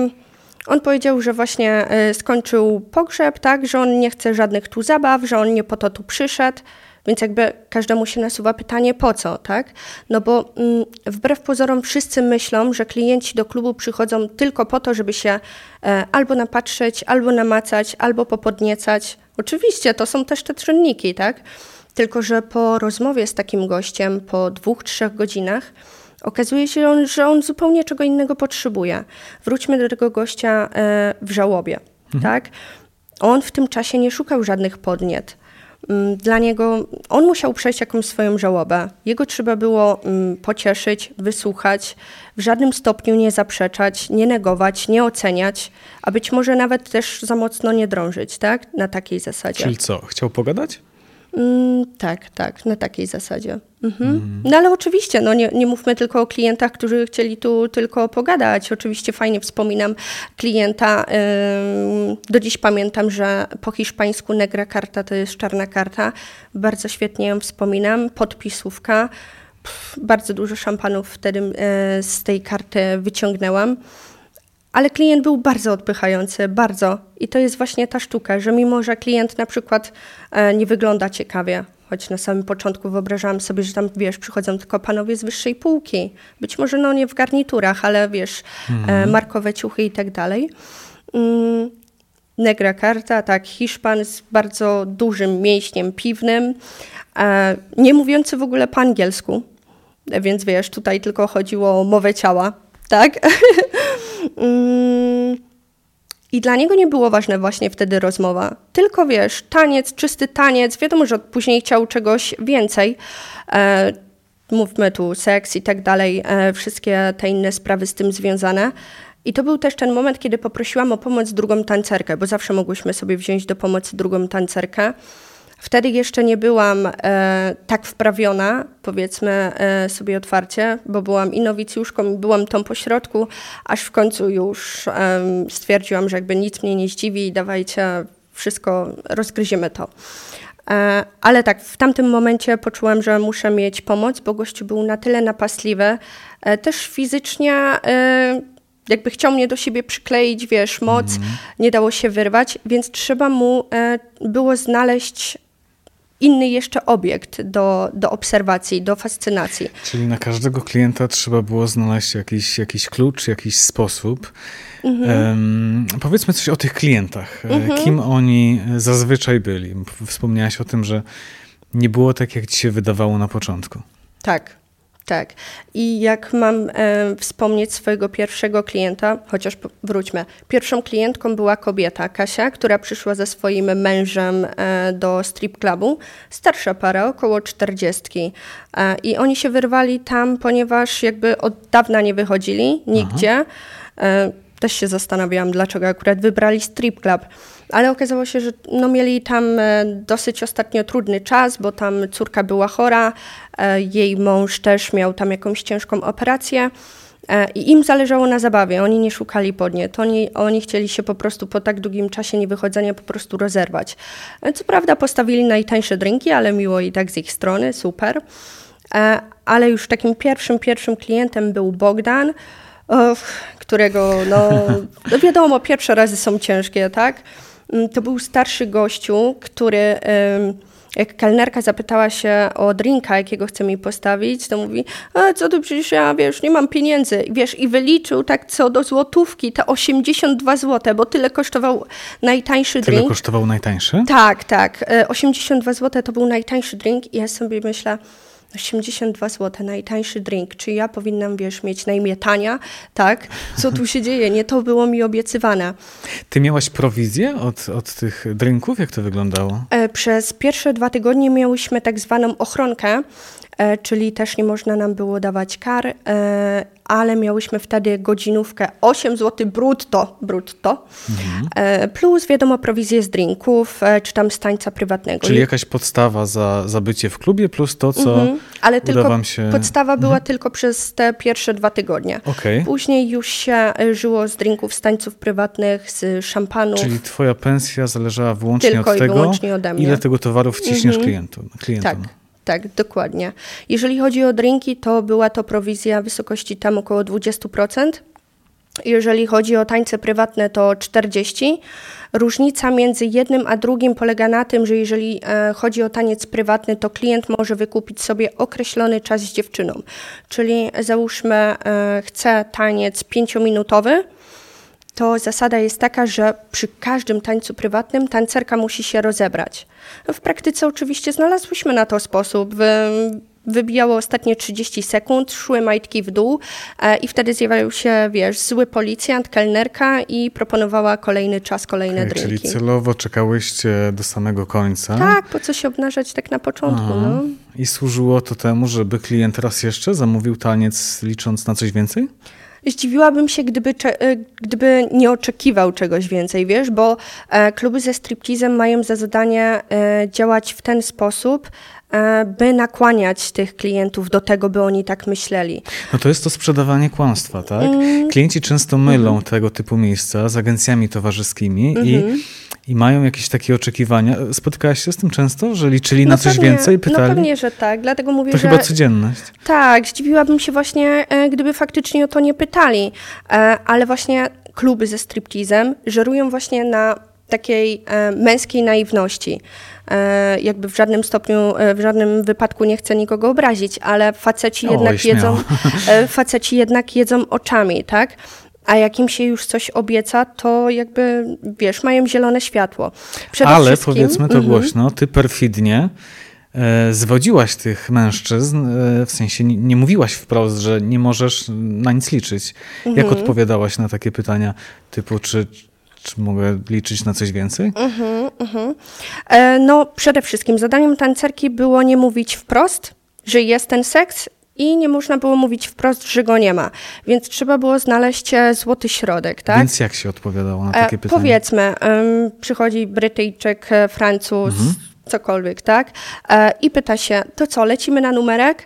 on powiedział, że właśnie y, skończył pogrzeb, tak, że on nie chce żadnych tu zabaw, że on nie po to tu przyszedł. Więc jakby każdemu się nasuwa pytanie, po co, tak? No bo mm, wbrew pozorom wszyscy myślą, że klienci do klubu przychodzą tylko po to, żeby się e, albo napatrzeć, albo namacać, albo popodniecać. Oczywiście to są też te czynniki, tak? Tylko że po rozmowie z takim gościem, po dwóch, trzech godzinach, okazuje się, on, że on zupełnie czego innego potrzebuje. Wróćmy do tego gościa e, w żałobie, mhm. tak? On w tym czasie nie szukał żadnych podniet. Dla niego, on musiał przejść jakąś swoją żałobę. Jego trzeba było um, pocieszyć, wysłuchać, w żadnym stopniu nie zaprzeczać, nie negować, nie oceniać, a być może nawet też za mocno nie drążyć, tak? Na takiej zasadzie.
Czyli co, chciał pogadać?
Mm, tak, tak, na takiej zasadzie. Mhm. Mm. No ale oczywiście, no nie, nie mówmy tylko o klientach, którzy chcieli tu tylko pogadać. Oczywiście fajnie wspominam klienta. Ym, do dziś pamiętam, że po hiszpańsku negra karta to jest czarna karta. Bardzo świetnie ją wspominam. Podpisówka. Pff, bardzo dużo szampanów wtedy y, z tej karty wyciągnęłam. Ale klient był bardzo odpychający, bardzo. I to jest właśnie ta sztuka, że mimo, że klient na przykład e, nie wygląda ciekawie, choć na samym początku wyobrażałam sobie, że tam, wiesz, przychodzą tylko panowie z wyższej półki. Być może no nie w garniturach, ale wiesz, mhm. e, markowe ciuchy i tak dalej. Mm, negra karta, tak, Hiszpan z bardzo dużym mięśniem piwnym, e, nie mówiący w ogóle po angielsku. więc wiesz, tutaj tylko chodziło o mowę ciała, tak? I dla niego nie było ważne właśnie wtedy rozmowa. Tylko wiesz, taniec, czysty taniec. Wiadomo, że później chciał czegoś więcej. E, mówmy tu seks i tak dalej. E, wszystkie te inne sprawy z tym związane. I to był też ten moment, kiedy poprosiłam o pomoc drugą tancerkę, bo zawsze mogłyśmy sobie wziąć do pomocy drugą tancerkę. Wtedy jeszcze nie byłam e, tak wprawiona, powiedzmy e, sobie otwarcie, bo byłam i nowicjuszką, i byłam tą pośrodku, aż w końcu już e, stwierdziłam, że jakby nic mnie nie zdziwi i dawajcie wszystko, rozgryziemy to. E, ale tak, w tamtym momencie poczułam, że muszę mieć pomoc, bo gościu był na tyle napastliwy, e, też fizycznie e, jakby chciał mnie do siebie przykleić, wiesz, moc, mm. nie dało się wyrwać, więc trzeba mu e, było znaleźć inny jeszcze obiekt do, do obserwacji, do fascynacji.
Czyli na każdego klienta trzeba było znaleźć jakiś, jakiś klucz, jakiś sposób. Mhm. Um, powiedzmy coś o tych klientach. Mhm. Kim oni zazwyczaj byli? Wspomniałaś o tym, że nie było tak, jak ci się wydawało na początku.
Tak. Tak. I jak mam e, wspomnieć swojego pierwszego klienta, chociaż wróćmy, pierwszą klientką była kobieta, Kasia, która przyszła ze swoim mężem e, do strip clubu. Starsza para, około czterdziestki. E, I oni się wyrwali tam, ponieważ jakby od dawna nie wychodzili nigdzie. E, też się zastanawiałam, dlaczego akurat wybrali strip club. Ale okazało się, że no mieli tam dosyć ostatnio trudny czas, bo tam córka była chora, jej mąż też miał tam jakąś ciężką operację i im zależało na zabawie. Oni nie szukali podniet. Oni, oni chcieli się po prostu po tak długim czasie niewychodzenia po prostu rozerwać. Co prawda postawili najtańsze drinki, ale miło i tak z ich strony, super. Ale już takim pierwszym, pierwszym klientem był Bogdan, którego, no, no wiadomo, pierwsze razy są ciężkie, tak? To był starszy gościu, który, jak kelnerka zapytała się o drinka, jakiego chce mi postawić, to mówi, a co ty, przecież ja, wiesz, nie mam pieniędzy. Wiesz, i wyliczył tak co do złotówki, te osiemdziesiąt dwa złote, bo tyle kosztował najtańszy
tyle
drink.
Tyle kosztował najtańszy?
Tak, tak. osiemdziesiąt dwa złote to był najtańszy drink i ja sobie myślę, osiemdziesiąt dwa złote, najtańszy drink. Czy ja powinnam, wiesz, mieć na imię Tania? Tak? Co tu się dzieje? Nie to było mi obiecywane.
Ty miałaś prowizję od, od tych drinków? Jak to wyglądało?
E, przez pierwsze dwa tygodnie miałyśmy tak zwaną ochronkę, e, czyli też nie można nam było dawać kar, e, ale miałyśmy wtedy godzinówkę osiem złotych brutto, brutto mhm. e, plus wiadomo prowizję z drinków, e, czy tam z tańca prywatnego.
Czyli jakaś podstawa za, za bycie w klubie plus to, co mhm.
ale
uda
tylko
wam się...
podstawa była mhm. tylko przez te pierwsze dwa tygodnie.
Okay.
Później już się żyło z drinków, z tańców prywatnych, z szampanów.
Czyli twoja pensja zależała wyłącznie
tylko
od tego,
i wyłącznie ode mnie.
ile tego towaru wciśniesz mhm. klientom, klientom.
Tak. Tak, dokładnie. Jeżeli chodzi o drinki, to była to prowizja w wysokości tam około dwadzieścia procent. Jeżeli chodzi o tańce prywatne, to czterdzieści procent. Różnica między jednym a drugim polega na tym, że jeżeli e, chodzi o taniec prywatny, to klient może wykupić sobie określony czas z dziewczyną. Czyli załóżmy, e, chce taniec pięciominutowy, to zasada jest taka, że przy każdym tańcu prywatnym tancerka musi się rozebrać. W praktyce oczywiście znalazłyśmy na to sposób. Wybijało ostatnie trzydzieści sekund, szły majtki w dół e, i wtedy zjawiał się, wiesz, zły policjant, kelnerka i proponowała kolejny czas, kolejne
okay,
drinki.
Czyli celowo czekałyście do samego końca.
Tak, po co się obnażać tak na początku. No.
I służyło to temu, żeby klient raz jeszcze zamówił taniec, licząc na coś więcej?
Zdziwiłabym się, gdyby, gdyby nie oczekiwał czegoś więcej, wiesz, bo e, kluby ze striptizem mają za zadanie e, działać w ten sposób, e, by nakłaniać tych klientów do tego, by oni tak myśleli.
No to jest to sprzedawanie kłamstwa, tak? Mm. Klienci często mylą mm. tego typu miejsca z agencjami towarzyskimi mm-hmm. i, i mają jakieś takie oczekiwania. Spotykałaś się z tym często, że liczyli no na coś
pewnie,
więcej, pytali?
No pewnie, że tak, dlatego mówię,
to
że...
To chyba codzienność.
Tak, zdziwiłabym się właśnie, gdyby faktycznie o to nie pytali, ale właśnie kluby ze striptizem żerują właśnie na takiej męskiej naiwności. Jakby w żadnym stopniu, w żadnym wypadku nie chcę nikogo obrazić, ale faceci
o,
jednak jedzą, faceci jednak jedzą oczami, tak? A jak im się już coś obieca, to jakby, wiesz, mają zielone światło. Przede
Ale
wszystkim,
powiedzmy to
mm-hmm.
głośno, ty perfidnie e, zwodziłaś tych mężczyzn, e, w sensie nie, nie mówiłaś wprost, że nie możesz na nic liczyć.
Mhm.
Jak odpowiadałaś na takie pytania typu, czy, czy mogę liczyć na coś więcej?
Mhm, mhm. E, no przede wszystkim zadaniem tancerki było nie mówić wprost, że jest ten seks i nie można było mówić wprost, że go nie ma. Więc trzeba było znaleźć e, złoty środek, tak?
Więc jak się odpowiadało na takie
e,
pytania?
Powiedzmy, em, przychodzi Brytyjczyk, e, Francuz,
Mhm.
cokolwiek, tak? E, I pyta się, to co, lecimy na numerek?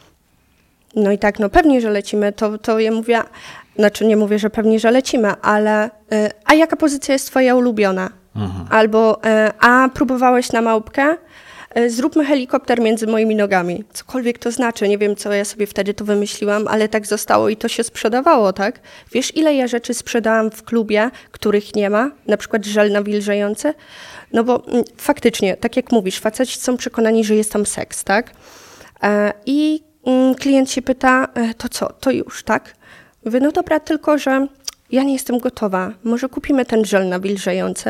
No i tak, no pewnie, że lecimy. To, to ja mówię, znaczy nie mówię, że pewnie, że lecimy, ale e, a jaka pozycja jest twoja ulubiona?
Aha.
Albo, e, a próbowałeś na małpkę? E, Zróbmy helikopter między moimi nogami. Cokolwiek to znaczy. Nie wiem, co ja sobie wtedy to wymyśliłam, ale tak zostało i to się sprzedawało, tak? Wiesz, ile ja rzeczy sprzedałam w klubie, których nie ma? Na przykład żel nawilżający? No bo mm, faktycznie, tak jak mówisz, faceci są przekonani, że jest tam seks, tak? E, I mm, klient się pyta, e, to co, to już, tak? Mówię, no dobra, tylko że ja nie jestem gotowa. Może kupimy ten żel nawilżający?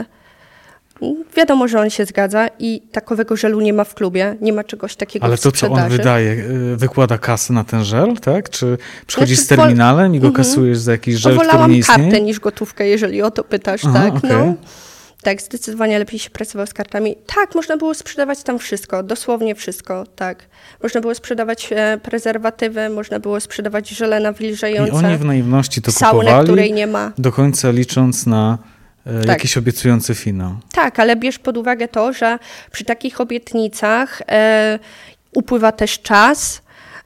Wiadomo, że on się zgadza i takowego żelu nie ma w klubie, nie ma czegoś takiego
Ale
w
to, co on
sprzedaży.
wydaje, y, wykłada kasę na ten żel, tak? Czy przychodzi
Znaczy,
z terminalem i go
mhm.
kasujesz za jakiś żel, który
Wolałam
nie istnieje?
kartę niż gotówkę, jeżeli o to pytasz,
Aha,
tak?
okej.
No. Tak, zdecydowanie lepiej się pracowało z kartami. Tak, można było sprzedawać tam wszystko, dosłownie wszystko, tak. Można było sprzedawać e, prezerwatywy, można było sprzedawać żele nawilżające,
I oni w naiwności to
saunę,
kupowali,
której nie ma.
do końca licząc na e,
Tak.
jakiś obiecujący finał.
Tak, ale bierz pod uwagę to, że przy takich obietnicach e, upływa też czas,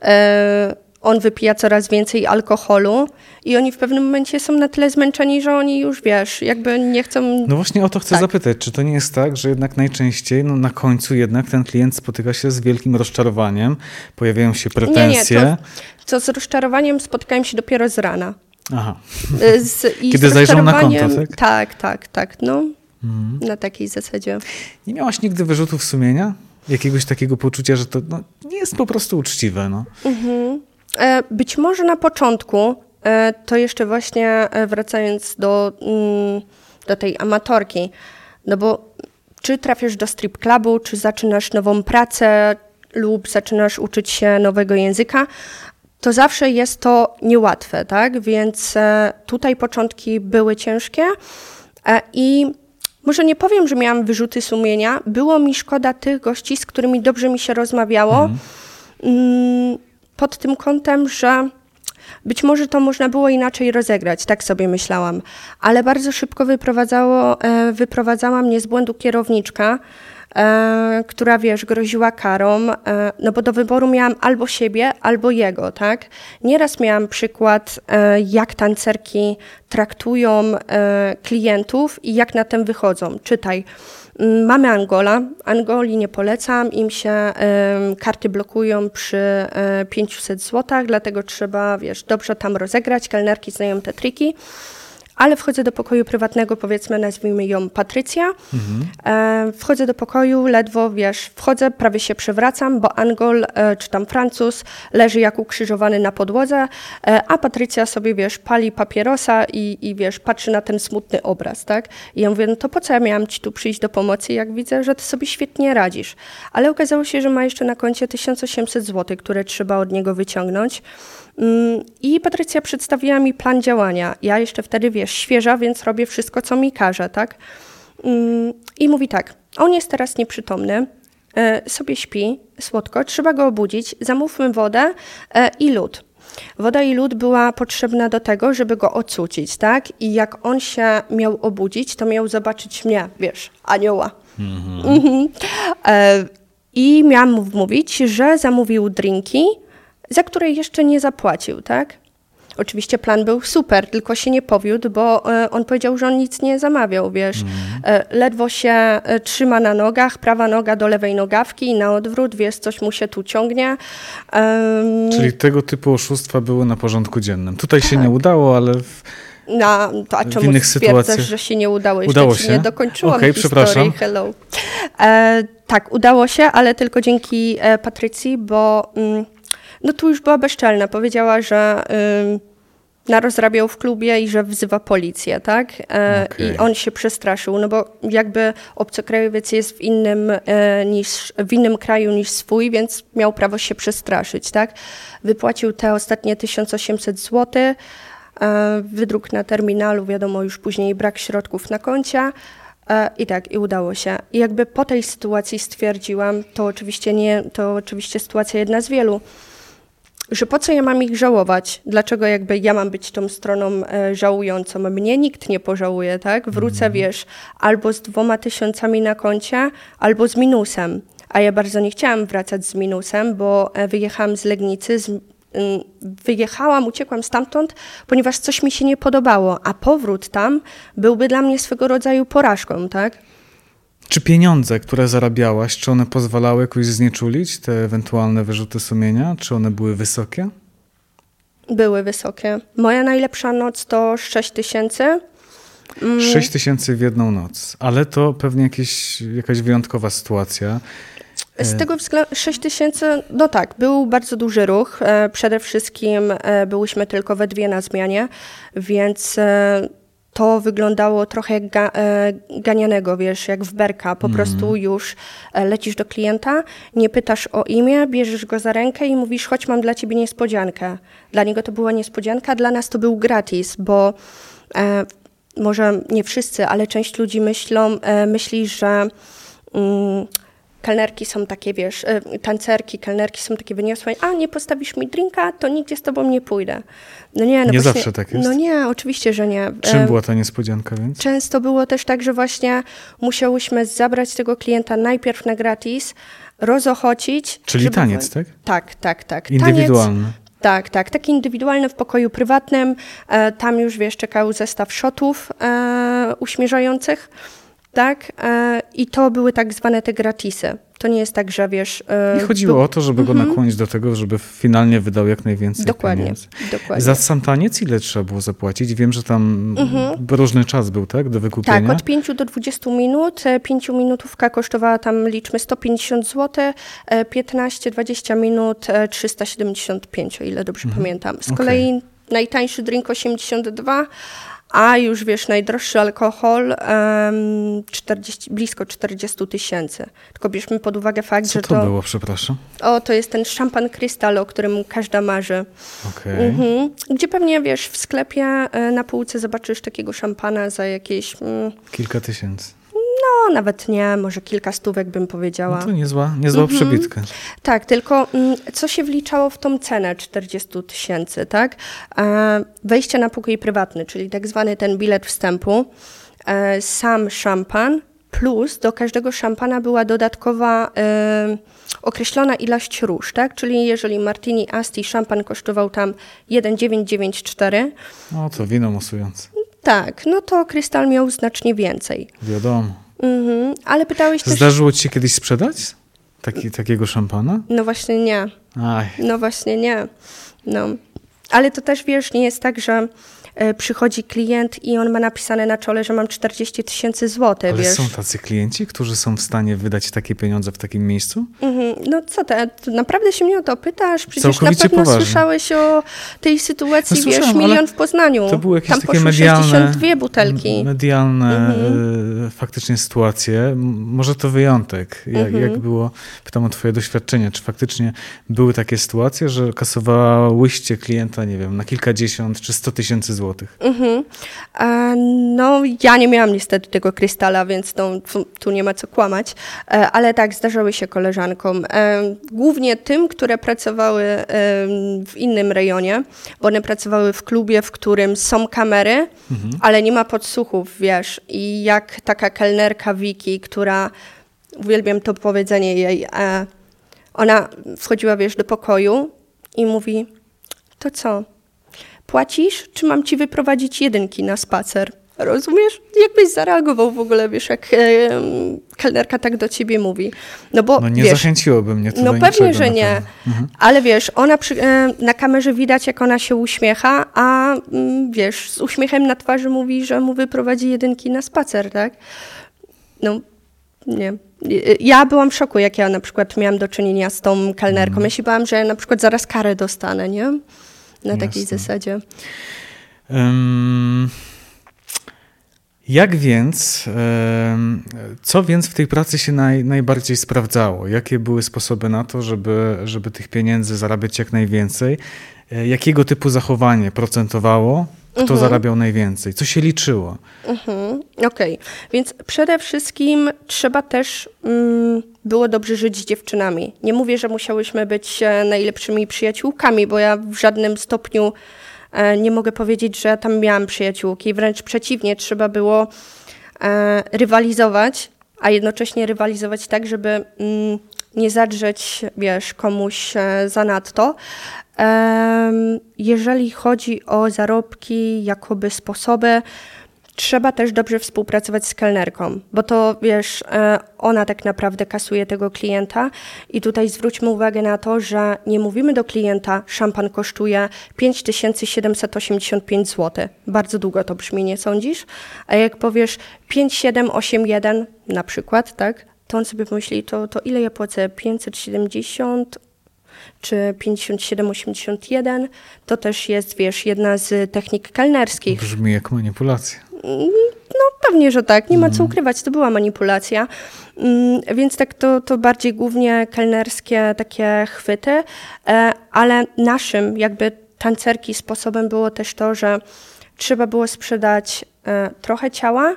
e, on wypija coraz więcej alkoholu i oni w pewnym momencie są na tyle zmęczeni, że oni już, wiesz, jakby nie chcą...
No właśnie o to chcę
Tak.
zapytać, czy to nie jest tak, że jednak najczęściej no, na końcu jednak ten klient spotyka się z wielkim rozczarowaniem, pojawiają się pretensje.
Nie, nie, to, to z rozczarowaniem spotykałem się dopiero z rana.
Aha.
Z, i
Kiedy
z
zajrzą na konto,
rozczarowaniem-
tak?
Tak, tak, tak, no.
Mhm.
Na takiej zasadzie.
Nie miałaś nigdy wyrzutów sumienia? Jakiegoś takiego poczucia, że to no, nie jest po prostu uczciwe, no.
Mhm. E, Być może na początku, e, to jeszcze właśnie e, wracając do, mm, do tej amatorki, no bo czy trafiasz do strip clubu, czy zaczynasz nową pracę lub zaczynasz uczyć się nowego języka, to zawsze jest to niełatwe, tak? Więc e, tutaj początki były ciężkie e, i może nie powiem, że miałam wyrzuty sumienia, było mi szkoda tych gości, z którymi dobrze mi się rozmawiało,
Mhm.
mm, pod tym kątem, że być może to można było inaczej rozegrać, tak sobie myślałam, ale bardzo szybko wyprowadzało, e, wyprowadzała mnie z błędu kierowniczka, e, która, wiesz, groziła karą, e, no bo do wyboru miałam albo siebie, albo jego, tak? Nieraz miałam przykład, e, jak tancerki traktują e, klientów i jak na tym wychodzą. Czytaj. Mm, Mamy Angola. Angolii nie polecam. Im się em, karty blokują przy e, pięćset złotych, dlatego trzeba, wiesz, dobrze tam rozegrać. Kelnerki znają te triki. Ale wchodzę do pokoju prywatnego, powiedzmy, nazwijmy ją Patrycja.
Mhm.
E, wchodzę do pokoju, ledwo, wiesz, wchodzę, prawie się przewracam, bo Angol, e, czy tam Francuz, leży jak ukrzyżowany na podłodze, e, a Patrycja sobie, wiesz, pali papierosa i, i, wiesz, patrzy na ten smutny obraz, tak? I ja mówię, no to po co ja miałam ci tu przyjść do pomocy, jak widzę, że ty sobie świetnie radzisz. Ale okazało się, że ma jeszcze na koncie tysiąc osiemset złotych, które trzeba od niego wyciągnąć. I Patrycja przedstawiła mi plan działania. Ja jeszcze wtedy, wiesz, świeża, więc robię wszystko, co mi każe, tak? I mówi tak, on jest teraz nieprzytomny, sobie śpi słodko, trzeba go obudzić, zamówmy wodę i lód. Woda i lód była potrzebna do tego, żeby go ocucić, tak? I jak on się miał obudzić, to miał zobaczyć mnie, wiesz, anioła. Mhm. Mhm. I miałam mu wmówić, że zamówił drinki, za które jeszcze nie zapłacił, tak? Oczywiście plan był super, tylko się nie powiódł, bo e, on powiedział, że on nic nie zamawiał, wiesz. Mm. E, ledwo się e, trzyma na nogach, prawa noga do lewej nogawki i na odwrót, wiesz, coś mu się tu ciągnie. Um,
Czyli tego typu oszustwa były na porządku dziennym. Tutaj tak się nie udało, ale w,
na, to, a
w
czemu
innych
stwierdzasz,
sytuacjach...
że się nie udało? Jeszcze
Udało
ci
się?
nie dokończyłam
Okej,
historii.
przepraszam.
Hello. E, tak, udało się, ale tylko dzięki e, Patrycji, bo... Mm, no tu już była bezczelna. Powiedziała, że ym, narozrabiał w klubie i że wzywa policję, tak? E,
Okay.
I on się przestraszył, no bo jakby obcokrajowiec jest w innym, e, niż, w innym kraju niż swój, więc miał prawo się przestraszyć, tak? Wypłacił te ostatnie tysiąc osiemset złotych, e, wydruk na terminalu, wiadomo, już później brak środków na koncie. I tak, i udało się. I jakby po tej sytuacji stwierdziłam, to oczywiście nie, to oczywiście sytuacja jedna z wielu, że po co ja mam ich żałować? Dlaczego jakby ja mam być tą stroną e, żałującą? Mnie nikt nie pożałuje, tak? Wrócę, mm. wiesz, albo z dwoma tysiącami na koncie, albo z minusem. A ja bardzo nie chciałam wracać z minusem, bo e, wyjechałam z Legnicy, z, y, wyjechałam, uciekłam stamtąd, ponieważ coś mi się nie podobało, a powrót tam byłby dla mnie swego rodzaju porażką, tak?
Czy pieniądze, które zarabiałaś, czy one pozwalały jakoś znieczulić te ewentualne wyrzuty sumienia? Czy one były wysokie?
Były wysokie. Moja najlepsza noc to sześć tysięcy. Mm.
sześć tysięcy w jedną noc, ale to pewnie jakieś, jakaś wyjątkowa sytuacja.
Z tego względu sześć tysięcy, no tak, był bardzo duży ruch. Przede wszystkim byłyśmy tylko we dwie na zmianie, więc to wyglądało trochę jak ga, e, ganianego, wiesz, jak w berka. Po mm. prostu już e, lecisz do klienta, nie pytasz o imię, bierzesz go za rękę i mówisz, chodź, mam dla ciebie niespodziankę. Dla niego to była niespodzianka, dla nas to był gratis, bo e, może nie wszyscy, ale część ludzi myślą, e, myśli, że mm, kelnerki są takie, wiesz, tancerki, kelnerki są takie wyniosłe, a nie postawisz mi drinka, to nigdzie z tobą nie pójdę. No nie, no
nie
właśnie,
zawsze tak jest?
No nie, oczywiście, że nie.
Czym była ta niespodzianka więc?
Często było też tak, że właśnie musiałyśmy zabrać tego klienta najpierw na gratis, rozochocić.
Czyli
żeby...
taniec, tak?
Tak, tak, tak.
Indywidualny.
Taniec, tak, tak. Taki indywidualny w pokoju prywatnym. E, tam już, wiesz, czekał zestaw shotów e, uśmierzających. Tak, e, i to były tak zwane te gratisy. To nie jest tak, że wiesz... E,
I chodziło
był...
o to, żeby go
mhm.
nakłonić do tego, żeby finalnie wydał jak najwięcej
dokładnie,
pieniędzy.
Dokładnie.
Za sam taniec ile trzeba było zapłacić? Wiem, że tam mhm. różny czas był, tak, do wykupienia?
Tak, od pięciu do dwudziestu minut. Pięciu minutówka kosztowała tam, liczmy, sto pięćdziesiąt złotych, piętnaście dwadzieścia minut, trzysta siedemdziesiąt pięć, o ile dobrze mhm. pamiętam. Z
okay.
kolei najtańszy drink osiemdziesiąt dwa, a już wiesz, najdroższy alkohol um, czterdzieści, blisko czterdzieści tysięcy. Tylko bierzmy pod uwagę fakt,
Co
że
to...
to...
Co to było, przepraszam?
O, to jest ten szampan Krystal, o którym każda marzy.
Okay.
Mhm. Gdzie pewnie, wiesz, w sklepie na półce zobaczysz takiego szampana za jakieś... Mm,
kilka tysięcy.
No, nawet nie, może kilka stówek bym powiedziała.
No to niezła, niezła mhm. przebitka.
Tak, tylko m, co się wliczało w tą cenę czterdzieści tysięcy, tak? E, wejście na pokój prywatny, czyli tak zwany ten bilet wstępu, e, sam szampan, plus do każdego szampana była dodatkowa e, określona ilość róż, tak? Czyli jeżeli Martini Asti szampan kosztował tam jeden przecinek dziewięćset dziewięćdziesiąt cztery.
No to wino musujące.
Tak, no to Krystal miał znacznie więcej.
Wiadomo.
Mhm, ale pytałeś też...
Zdarzyło ci się kiedyś sprzedać Taki, takiego szampana?
No właśnie nie.
Aj.
No właśnie nie. No. Ale to też, wiesz, nie jest tak, że y, przychodzi klient i on ma napisane na czole, że mam czterdzieści tysięcy złotych,
Ale
wiesz.
są tacy klienci, którzy są w stanie wydać takie pieniądze w takim miejscu?
Mhm. No co ty, naprawdę się mnie o to pytasz? Przecież
Całkowicie
na pewno
poważnie.
słyszałeś o tej sytuacji,
No,
wiesz, milion w Poznaniu.
To były jakieś
tam
takie medialne,
sześćdziesiąt dwie butelki.
medialne
mhm.
e, faktycznie sytuacje. M- może to wyjątek. Jak,
mhm.
jak było, pytam o twoje doświadczenie, czy faktycznie były takie sytuacje, że kasowałyście klienta, nie wiem, na kilkadziesiąt czy sto tysięcy złotych?
Mhm. E, no, ja nie miałam niestety tego krystala, więc to, tu, tu nie ma co kłamać, e, ale tak, zdarzały się koleżankom. E, głównie tym, które pracowały e, w innym rejonie, bo one pracowały w klubie, w którym są kamery, mhm. ale nie ma podsłuchów, wiesz. I jak taka kelnerka Wiki, która, uwielbiam to powiedzenie jej, e, ona wchodziła, wiesz, do pokoju i mówi, to co? Płacisz, czy mam ci wyprowadzić jedynki na spacer? Rozumiesz? Jakbyś zareagował w ogóle, wiesz, jak e, kelnerka tak do ciebie mówi. No bo,
no nie
wiesz,
zachęciłoby mnie to
no
do
pewnie,
niczego,
że nie.
Mhm.
Ale wiesz, ona przy, e, na kamerze widać, jak ona się uśmiecha, a m, wiesz, z uśmiechem na twarzy mówi, że mu wyprowadzi jedynki na spacer, tak? No, nie. Ja byłam w szoku, jak ja na przykład miałam do czynienia z tą kelnerką.
Mhm.
Ja się bałam, że na przykład zaraz karę dostanę, nie? Na
Jasne.
takiej zasadzie.
Um, jak więc, um, co więc w tej pracy się naj, najbardziej sprawdzało? Jakie były sposoby na to, żeby, żeby tych pieniędzy zarabiać jak najwięcej? Jakiego typu zachowanie procentowało? Kto mhm. zarabiał najwięcej? Co się liczyło?
Mhm. Okej, okay. Więc przede wszystkim trzeba też mm, było dobrze żyć z dziewczynami. Nie mówię, że musiałyśmy być najlepszymi przyjaciółkami, bo ja w żadnym stopniu e, nie mogę powiedzieć, że tam miałam przyjaciółki. Wręcz przeciwnie, trzeba było e, rywalizować, a jednocześnie rywalizować tak, żeby mm, nie zadrzeć, wiesz, komuś e, zanadto. Jeżeli chodzi o zarobki, jakoby sposoby, trzeba też dobrze współpracować z kelnerką, bo to, wiesz, ona tak naprawdę kasuje tego klienta i tutaj zwróćmy uwagę na to, że nie mówimy do klienta, szampan kosztuje pięć tysięcy siedemset osiemdziesiąt pięć złotych. Bardzo długo to brzmi, nie sądzisz? A jak powiesz pięć siedem osiem jeden na przykład, tak, to on sobie pomyśli, to, to ile ja płacę? pięćset siedemdziesiąt czy pięćdziesiąt siedem osiemdziesiąt jeden, to też jest, wiesz, jedna z technik kelnerskich.
Brzmi jak manipulacja.
No pewnie, że tak. Nie ma co ukrywać, to była manipulacja. Więc tak to, to bardziej głównie kelnerskie takie chwyty, ale naszym jakby tancerki sposobem było też to, że trzeba było sprzedać trochę ciała,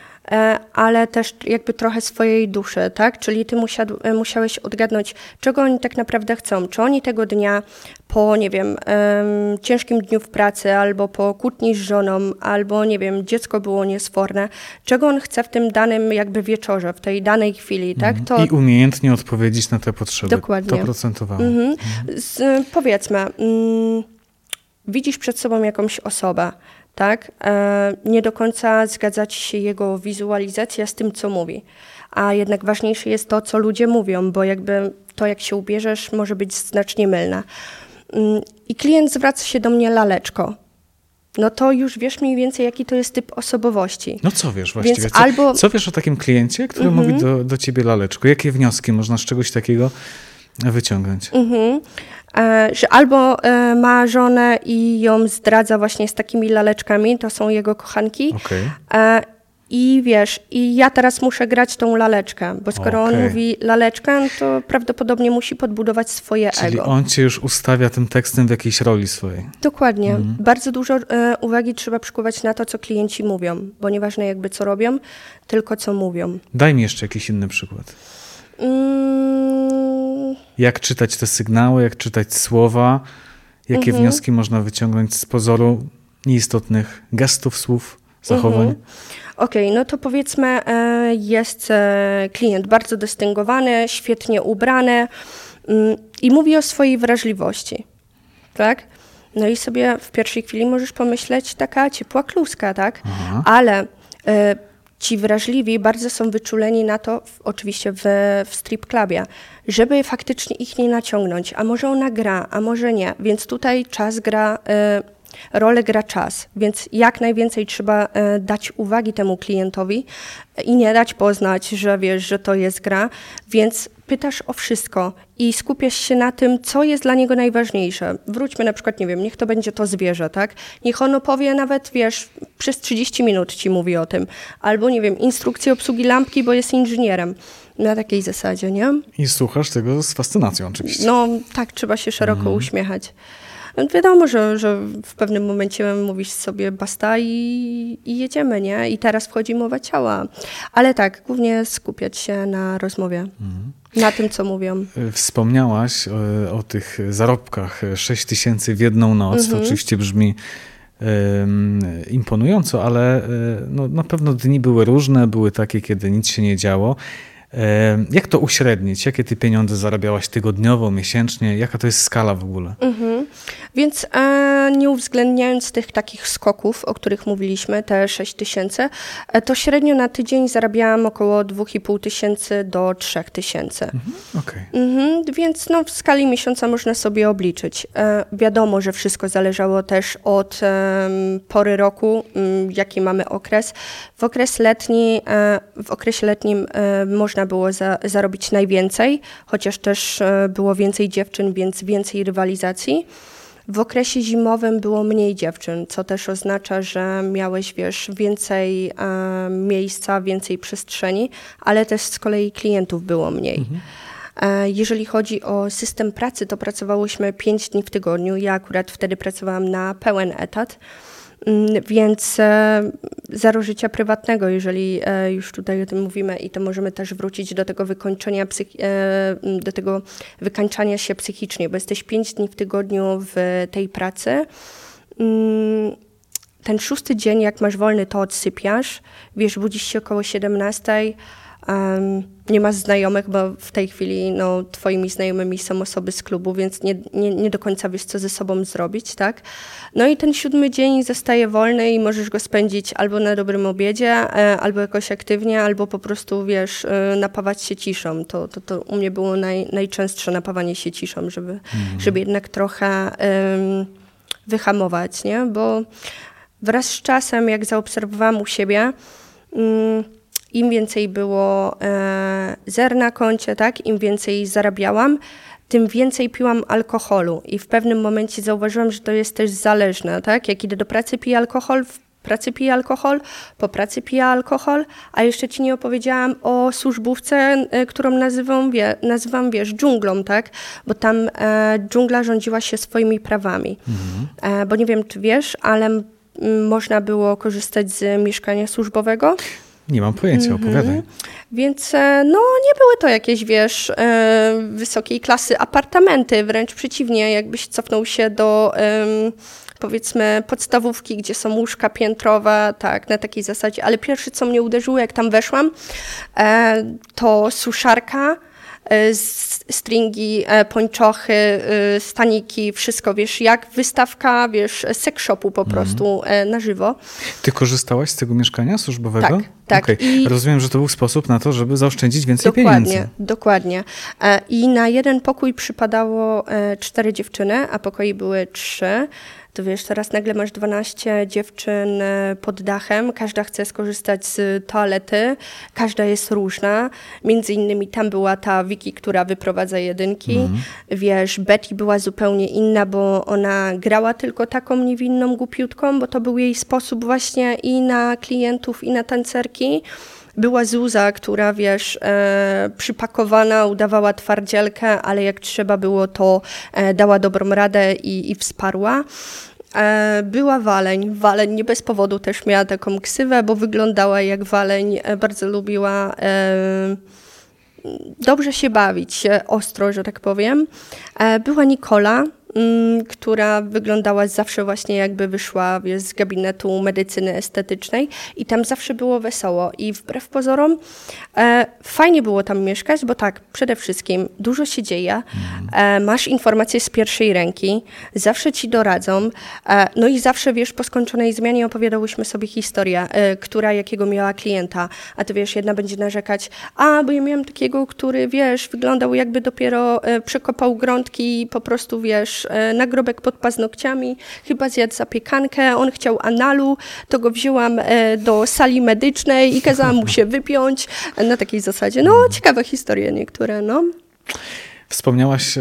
ale też jakby trochę swojej duszy, tak? Czyli ty musiał, musiałeś odgadnąć, czego oni tak naprawdę chcą. Czy oni tego dnia po, nie wiem, um, ciężkim dniu w pracy, albo po kłótni z żoną, albo, nie wiem, dziecko było niesforne, czego on chce w tym danym jakby wieczorze, w tej danej chwili, tak? To...
I umiejętnie odpowiedzieć na te potrzeby.
Dokładnie.
To procentowało.
Mhm. Z, powiedzmy, mm, widzisz przed sobą jakąś osobę, tak? E, nie do końca zgadza ci się jego wizualizacja z tym, co mówi. A jednak ważniejsze jest to, co ludzie mówią, bo jakby to, jak się ubierzesz, może być znacznie mylne. Mm, I klient zwraca się do mnie laleczko. No to już wiesz mniej więcej, jaki to jest typ osobowości.
No co wiesz właściwie?
Więc
co,
albo...
co wiesz o takim kliencie, który mm-hmm. mówi do, do ciebie laleczko? Jakie wnioski można z czegoś takiego wyciągnąć?
Mhm. E, że albo e, ma żonę i ją zdradza właśnie z takimi laleczkami, to są jego kochanki.
Okay.
E, I wiesz, i ja teraz muszę grać tą laleczkę, bo skoro okay. on mówi laleczka, no to prawdopodobnie musi podbudować swoje
Czyli
ego.
Czyli on cię już ustawia tym tekstem w jakiejś roli swojej.
Dokładnie.
Mhm.
Bardzo dużo e, uwagi trzeba przykuwać na to, co klienci mówią, bo nieważne jakby co robią, tylko co mówią.
Daj mi jeszcze jakiś inny przykład.
Mm.
Jak czytać te sygnały, jak czytać słowa, jakie mhm. wnioski można wyciągnąć z pozoru nieistotnych gestów, słów, zachowań?
Mhm. Okej, okay, no to powiedzmy jest klient bardzo dystyngowany, świetnie ubrany i mówi o swojej wrażliwości, tak? No i sobie w pierwszej chwili możesz pomyśleć, taka ciepła kluska, tak? Aha. Ale ci wrażliwi bardzo są wyczuleni na to, w, oczywiście w, w strip clubie, żeby faktycznie ich nie naciągnąć. A może ona gra, a może nie. Więc tutaj czas gra, y, rolę gra czas. Więc jak najwięcej trzeba y, dać uwagi temu klientowi i nie dać poznać, że wiesz, że to jest gra. Więc pytasz o wszystko i skupiasz się na tym, co jest dla niego najważniejsze. Wróćmy na przykład, nie wiem, niech to będzie to zwierzę, tak? Niech on opowie nawet, wiesz, przez trzydzieści minut ci mówi o tym. Albo, nie wiem, instrukcję obsługi lampki, bo jest inżynierem. Na takiej zasadzie, nie?
I słuchasz tego z fascynacją oczywiście.
No tak, trzeba się szeroko mm. uśmiechać. No, wiadomo, że, że w pewnym momencie mówisz sobie basta i, i jedziemy, nie? I teraz wchodzi mowa ciała. Ale tak, głównie skupiać się na rozmowie. Mm. Na tym, co mówią.
Wspomniałaś o, o tych zarobkach sześć tysięcy w jedną noc. Mm-hmm. To oczywiście brzmi um, imponująco, ale no, na pewno dni były różne. Były takie, kiedy nic się nie działo. Jak to uśrednić? Jakie ty pieniądze zarabiałaś tygodniowo, miesięcznie? Jaka to jest skala w ogóle? Mhm.
Więc e, nie uwzględniając tych takich skoków, o których mówiliśmy, te sześć tysięcy, e, to średnio na tydzień zarabiałam około dwa i pół tysięcy do trzech tysięcy. Mhm.
Okay.
Mhm. Więc no, w skali miesiąca można sobie obliczyć. E, wiadomo, że wszystko zależało też od e, pory roku, m, jaki mamy okres. W okres letni, e, w okresie letnim e, można było za, zarobić najwięcej, chociaż też e, było więcej dziewczyn, więc więcej rywalizacji. W okresie zimowym było mniej dziewczyn, co też oznacza, że miałeś, wiesz, więcej e, miejsca, więcej przestrzeni, ale też z kolei klientów było mniej. Mhm. E, jeżeli chodzi o system pracy, to pracowałyśmy pięć dni w tygodniu. Ja akurat wtedy pracowałam na pełen etat. Więc e, zero życia prywatnego, jeżeli e, już tutaj o tym mówimy, i to możemy też wrócić do tego wykończenia, psych- e, do tego wykańczania się psychicznie, bo jesteś pięć dni w tygodniu w tej pracy. Mm, ten szósty dzień, jak masz wolny, to odsypiasz, wiesz, budzisz się około siedemnastej, Um, nie masz znajomych, bo w tej chwili no, twoimi znajomymi są osoby z klubu, więc nie, nie, nie do końca wiesz, co ze sobą zrobić, tak? No i ten siódmy dzień zostaje wolny i możesz go spędzić albo na dobrym obiedzie, e, albo jakoś aktywnie, albo po prostu, wiesz, e, napawać się ciszą. To, to, to u mnie było naj, najczęstsze napawanie się ciszą, żeby, mhm. żeby jednak trochę um, wyhamować, nie? Bo wraz z czasem, jak zaobserwowałam u siebie, um, im więcej było e, zer na koncie, tak, im więcej zarabiałam, tym więcej piłam alkoholu i w pewnym momencie zauważyłam, że to jest też zależne, tak, jak idę do pracy, piję alkohol, w pracy piję alkohol, po pracy piję alkohol, a jeszcze ci nie opowiedziałam o służbówce, e, którą nazywam, wie, nazywam, wiesz, dżunglą, tak, bo tam e, dżungla rządziła się swoimi prawami, mhm. e, bo nie wiem, czy wiesz, ale m, można było korzystać z mieszkania służbowego.
Nie mam pojęcia, mm-hmm. opowiadaj.
Więc no nie były to jakieś, wiesz, e, wysokiej klasy apartamenty, wręcz przeciwnie, jakbyś cofnął się do e, powiedzmy podstawówki, gdzie są łóżka piętrowe, tak, na takiej zasadzie. Ale pierwsze, co mnie uderzyło, jak tam weszłam, e, to suszarka, stringi, pończochy, staniki, wszystko, wiesz, jak wystawka, wiesz, sex shopu po prostu mm. na żywo.
Ty korzystałaś z tego mieszkania służbowego?
Tak, tak.
Okay. I rozumiem, że to był sposób na to, żeby zaoszczędzić więcej
dokładnie,
pieniędzy.
Dokładnie. I na jeden pokój przypadało cztery dziewczyny, a pokoi były trzy. To wiesz, teraz nagle masz dwanaście dziewczyn pod dachem, każda chce skorzystać z toalety, każda jest różna. Między innymi tam była ta Vicky, która wyprowadza jedynki. Mm. Wiesz, Betty była zupełnie inna, bo ona grała tylko taką niewinną, głupiutką, bo to był jej sposób właśnie i na klientów, i na tancerki. Była Zuza, która, wiesz, e, przypakowana, udawała twardzielkę, ale jak trzeba było, to e, dała dobrą radę i, i wsparła. E, była Waleń. Waleń nie bez powodu też miała taką ksywę, bo wyglądała jak Waleń. E, bardzo lubiła e, dobrze się bawić, ostro, że tak powiem. E, była Nikola, która wyglądała zawsze właśnie jakby wyszła, wiesz, z gabinetu medycyny estetycznej i tam zawsze było wesoło i wbrew pozorom e, fajnie było tam mieszkać, bo tak, przede wszystkim dużo się dzieje, e, masz informacje z pierwszej ręki, zawsze ci doradzą, e, no i zawsze, wiesz, po skończonej zmianie opowiadałyśmy sobie historię, e, która jakiego miała klienta, a to wiesz, jedna będzie narzekać, a bo ja miałam takiego, który, wiesz, wyglądał jakby dopiero e, przekopał grądki i po prostu, wiesz, nagrobek pod paznokciami, chyba zjadł zapiekankę, on chciał analu, to go wzięłam do sali medycznej i kazałam mu się wypiąć na takiej zasadzie. No, ciekawe historie niektóre, no.
Wspomniałaś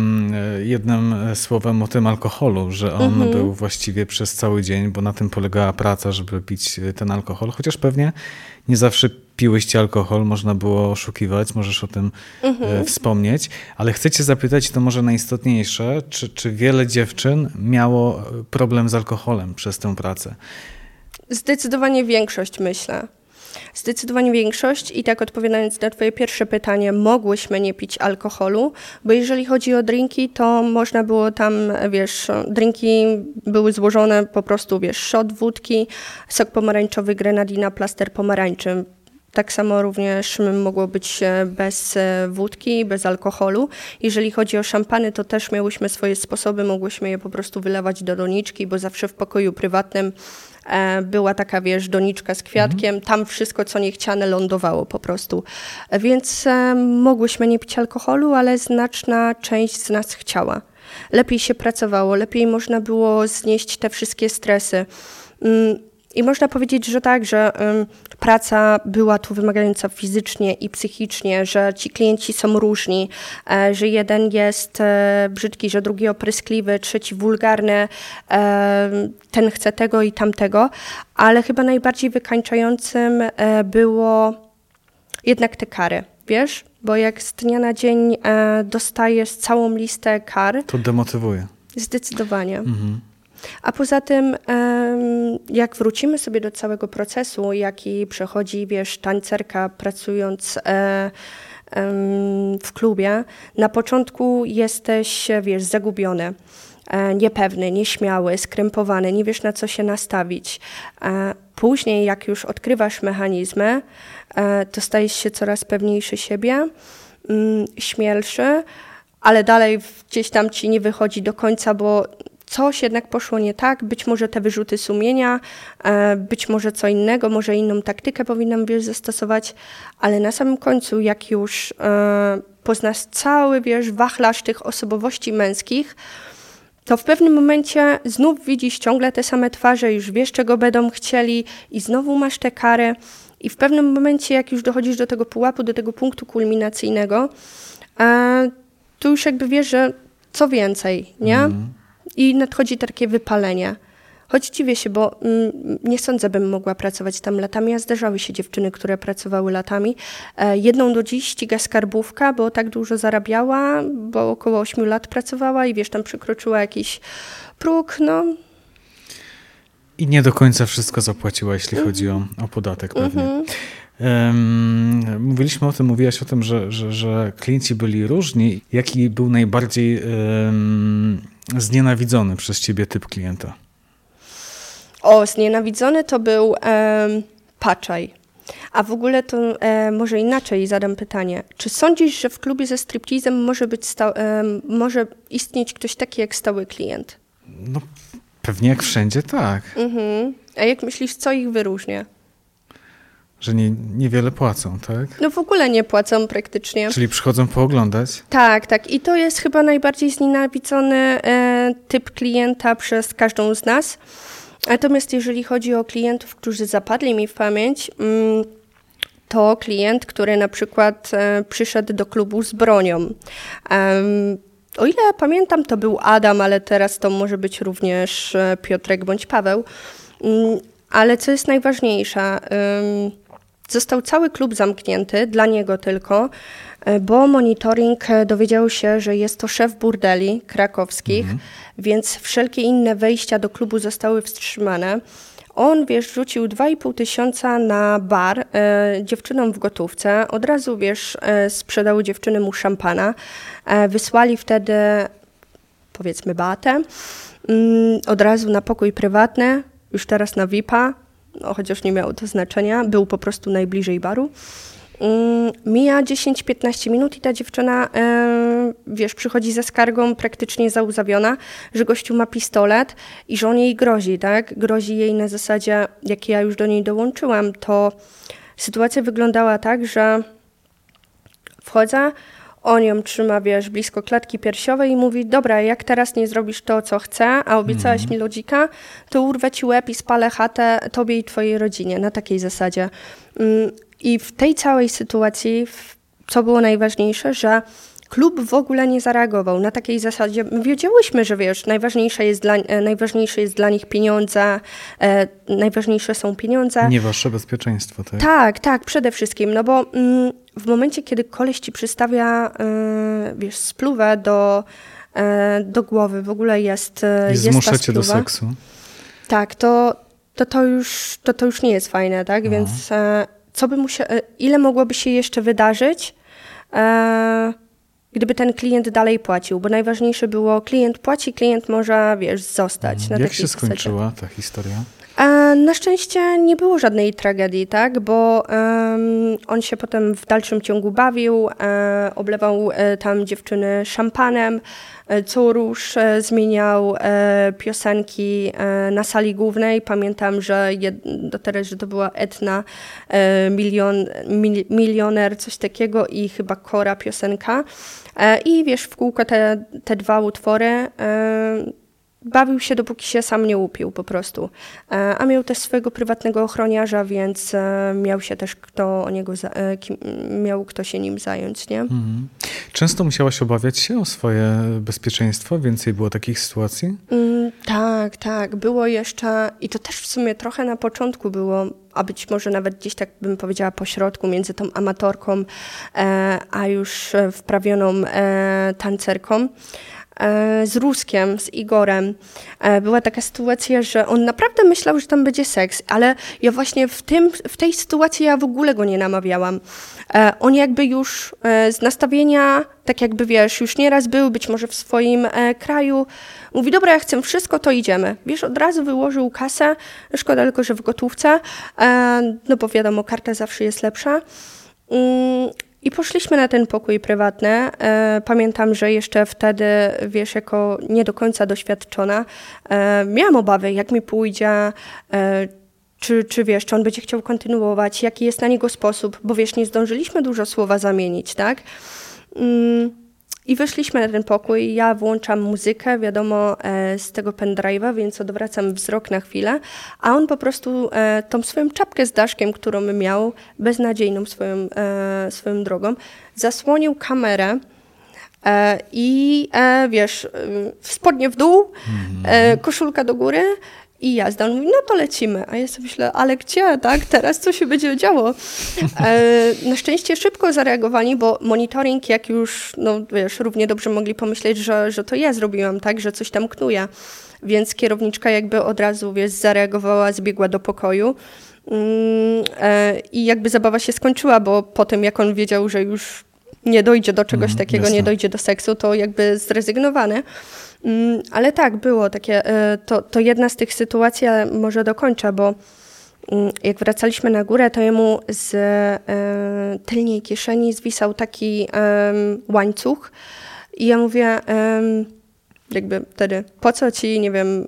jednym słowem o tym alkoholu, że on mhm. był właściwie przez cały dzień, bo na tym polegała praca, żeby pić ten alkohol, chociaż pewnie nie zawsze piłyście alkohol, można było oszukiwać, możesz o tym mhm. wspomnieć, ale chcę cię zapytać, to może najistotniejsze, czy, czy wiele dziewczyn miało problem z alkoholem przez tę pracę?
Zdecydowanie większość, myślę. Zdecydowanie większość i tak odpowiadając na twoje pierwsze pytanie, mogłyśmy nie pić alkoholu, bo jeżeli chodzi o drinki, to można było tam, wiesz, drinki były złożone po prostu, wiesz, shot wódki, sok pomarańczowy, grenadina, plaster pomarańczy. Tak samo również mogło być bez wódki, bez alkoholu. Jeżeli chodzi o szampany, to też miałyśmy swoje sposoby, mogłyśmy je po prostu wylewać do doniczki, bo zawsze w pokoju prywatnym była taka, wiesz, doniczka z kwiatkiem, tam wszystko, co niechciane, lądowało po prostu. Więc mogłyśmy nie pić alkoholu, ale znaczna część z nas chciała. Lepiej się pracowało, lepiej można było znieść te wszystkie stresy. I można powiedzieć, że tak, że um, praca była tu wymagająca fizycznie i psychicznie, że ci klienci są różni, e, że jeden jest e, brzydki, że drugi opryskliwy, trzeci wulgarny, e, ten chce tego i tamtego, ale chyba najbardziej wykańczającym e, było jednak te kary, wiesz? Bo jak z dnia na dzień e, dostajesz całą listę kar...
To demotywuje.
Zdecydowanie.
Mhm.
A poza tym, jak wrócimy sobie do całego procesu, jaki przechodzi, wiesz, tancerka pracując w klubie, na początku jesteś, wiesz, zagubiony, niepewny, nieśmiały, skrępowany, nie wiesz, na co się nastawić. Później, jak już odkrywasz mechanizmy, to stajesz się coraz pewniejszy siebie, śmielszy, ale dalej gdzieś tam ci nie wychodzi do końca, bo coś jednak poszło nie tak, być może te wyrzuty sumienia, być może co innego, może inną taktykę powinnam, wiesz, zastosować, ale na samym końcu, jak już poznasz cały, wiesz, wachlarz tych osobowości męskich, to w pewnym momencie znów widzisz ciągle te same twarze, już wiesz, czego będą chcieli i znowu masz te kary i w pewnym momencie, jak już dochodzisz do tego pułapu, do tego punktu kulminacyjnego, to już jakby wiesz, że co więcej, nie? Mm. I nadchodzi takie wypalenie. Choć dziwię się, bo mm, nie sądzę, bym mogła pracować tam latami, a zdarzały się dziewczyny, które pracowały latami. E, jedną do dziś ściga skarbówka, bo tak dużo zarabiała, bo około ośmiu lat pracowała i wiesz, tam przekroczyła jakiś próg, no.
I nie do końca wszystko zapłaciła, jeśli mm. chodzi o, o podatek pewnie. Mm-hmm. Um, mówiliśmy o tym, mówiłaś o tym, że, że, że klienci byli różni. Jaki był najbardziej um, znienawidzony przez ciebie typ klienta?
O, znienawidzony to był um, paczaj. A w ogóle to e, może inaczej zadam pytanie. Czy sądzisz, że w klubie ze striptizem może być sta- e, może istnieć ktoś taki jak stały klient?
No pewnie jak wszędzie, tak.
Mhm. A jak myślisz, co ich wyróżnia?
Że nie, niewiele płacą, tak?
No w ogóle nie płacą praktycznie.
Czyli przychodzą pooglądać?
Tak, tak. I to jest chyba najbardziej znienawidzony e, typ klienta przez każdą z nas. Natomiast jeżeli chodzi o klientów, którzy zapadli mi w pamięć, mm, to klient, który na przykład e, przyszedł do klubu z bronią. Um, o ile pamiętam, to był Adam, ale teraz to może być również e, Piotrek bądź Paweł. Um, ale co jest najważniejsze, um, został cały klub zamknięty, dla niego tylko, bo monitoring dowiedział się, że jest to szef burdeli krakowskich, mhm. więc wszelkie inne wejścia do klubu zostały wstrzymane. On, wiesz, rzucił dwa i pół tysiąca na bar e, dziewczynom w gotówce. Od razu, wiesz, e, sprzedały dziewczyny mu szampana. E, wysłali wtedy, powiedzmy, batę. Mm, od razu na pokój prywatny, już teraz na V I P-a. No, chociaż nie miało to znaczenia, był po prostu najbliżej baru. Um, mija dziesięć piętnaście minut i ta dziewczyna, e, wiesz, przychodzi ze skargą praktycznie załzawiona, że gościu ma pistolet i że on jej grozi, tak? Grozi jej na zasadzie, jak ja już do niej dołączyłam, to sytuacja wyglądała tak, że wchodzę, on ją trzyma, wiesz, blisko klatki piersiowej i mówi, dobra, jak teraz nie zrobisz to, co chcę, a obiecałaś mm. mi lodzika, to urwę ci łeb i spalę chatę tobie i twojej rodzinie, na takiej zasadzie. I w tej całej sytuacji, co było najważniejsze, że klub w ogóle nie zareagował na takiej zasadzie. My wiedziałyśmy, że wiesz, najważniejsze jest dla, najważniejsze jest dla nich pieniądze, e, najważniejsze są pieniądze.
Nie wasze bezpieczeństwo, tak?
Tak, tak, przede wszystkim, no bo mm, w momencie, kiedy koleś ci przystawia, y, wiesz, spluwę do, y, do głowy, w ogóle jest y,
I zmusza cię do seksu.
Tak, to, to, to, już, to, to już nie jest fajne, tak? No. Więc y, co by musiał, y, ile mogłoby się jeszcze wydarzyć, y, gdyby ten klient dalej płacił, bo najważniejsze było, klient płaci, klient może, wiesz, zostać.
Hmm.
Na
Jak się skończyła ta historia?
E, na szczęście nie było żadnej tragedii, tak, bo um, on się potem w dalszym ciągu bawił, e, oblewał e, tam dziewczyny szampanem, e, co rusz e, zmieniał e, piosenki e, na sali głównej. Pamiętam, że jed, do teraz, że to była Etna, e, milion, mil, milioner, coś takiego i chyba Kora piosenka. E, I wiesz, w kółko te, te dwa utwory e, bawił się, dopóki się sam nie upił po prostu. E, a miał też swojego prywatnego ochroniarza, więc e, miał się też kto o niego, za, e, kim, miał kto się nim zająć, nie?
Mhm. Często musiałaś obawiać się o swoje bezpieczeństwo? Więcej było takich sytuacji?
Mm, tak, tak. Było jeszcze, i to też w sumie trochę na początku było, a być może nawet gdzieś tak bym powiedziała po środku między tą amatorką, e, a już wprawioną e, tancerką. Z Ruskiem, z Igorem. Była taka sytuacja, że on naprawdę myślał, że tam będzie seks, ale ja właśnie w, tym, w tej sytuacji ja w ogóle go nie namawiałam. On jakby już z nastawienia, tak jakby wiesz, już nieraz był być może w swoim kraju, mówi, dobra, ja chcę wszystko, to idziemy. Wiesz, od razu wyłożył kasę, szkoda tylko, że w gotówce, no bo wiadomo, karta zawsze jest lepsza. I poszliśmy na ten pokój prywatny. E, pamiętam, że jeszcze wtedy, wiesz, jako nie do końca doświadczona, e, miałam obawy, jak mi pójdzie, e, czy, czy wiesz, czy on będzie chciał kontynuować, jaki jest na niego sposób, bo wiesz, nie zdążyliśmy dużo słowa zamienić, tak? Mm. I wyszliśmy na ten pokój, ja włączam muzykę, wiadomo, e, z tego pendrive'a, więc odwracam wzrok na chwilę, a on po prostu e, tą swoją czapkę z daszkiem, którą miał, beznadziejną swoją, e, swoją drogą, zasłonił kamerę e, i e, wiesz, e, spodnie w dół, e, koszulka do góry, i jazda. On mówi, no to lecimy. A ja sobie myślę, ale gdzie, tak? Teraz co się będzie działo? E, na szczęście szybko zareagowali, bo monitoring, jak już, no wiesz, równie dobrze mogli pomyśleć, że, że to ja zrobiłam, tak? Że coś tam knuje. Więc kierowniczka jakby od razu, wiesz, zareagowała, zbiegła do pokoju. Mm, e, I jakby zabawa się skończyła, bo po tym, jak on wiedział, że już nie dojdzie do czegoś mm, takiego, jasne. Nie dojdzie do seksu, to jakby zrezygnowany. Ale tak, było takie, to, to jedna z tych sytuacji, może dokończę, bo jak wracaliśmy na górę, to jemu z e, tylnej kieszeni zwisał taki e, łańcuch i ja mówię, e, jakby wtedy, po co ci, nie wiem,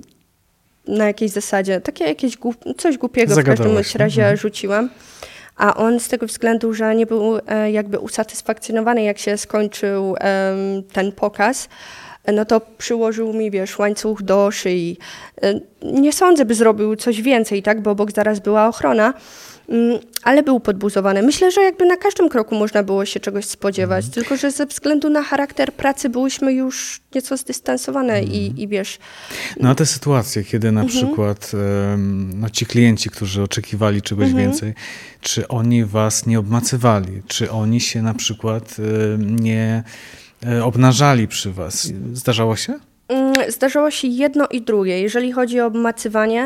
na jakiej zasadzie, takie jakieś głup, coś głupiego w każdym razie mhm. rzuciłam. A on z tego względu, że nie był e, jakby usatysfakcjonowany, jak się skończył e, ten pokaz, no to przyłożył mi, wiesz, łańcuch do szyi. Nie sądzę, by zrobił coś więcej, tak, bo obok zaraz była ochrona, ale był podbuzowany. Myślę, że jakby na każdym kroku można było się czegoś spodziewać, mm. tylko że ze względu na charakter pracy byłyśmy już nieco zdystansowane mm. i, i wiesz...
No a te sytuacje, kiedy na mm-hmm. przykład no, ci klienci, którzy oczekiwali czegoś mm-hmm. więcej, czy oni was nie obmacywali? Czy oni się na przykład nie... obnażali przy was. Zdarzało się?
Zdarzało się jedno i drugie. Jeżeli chodzi o obmacywanie,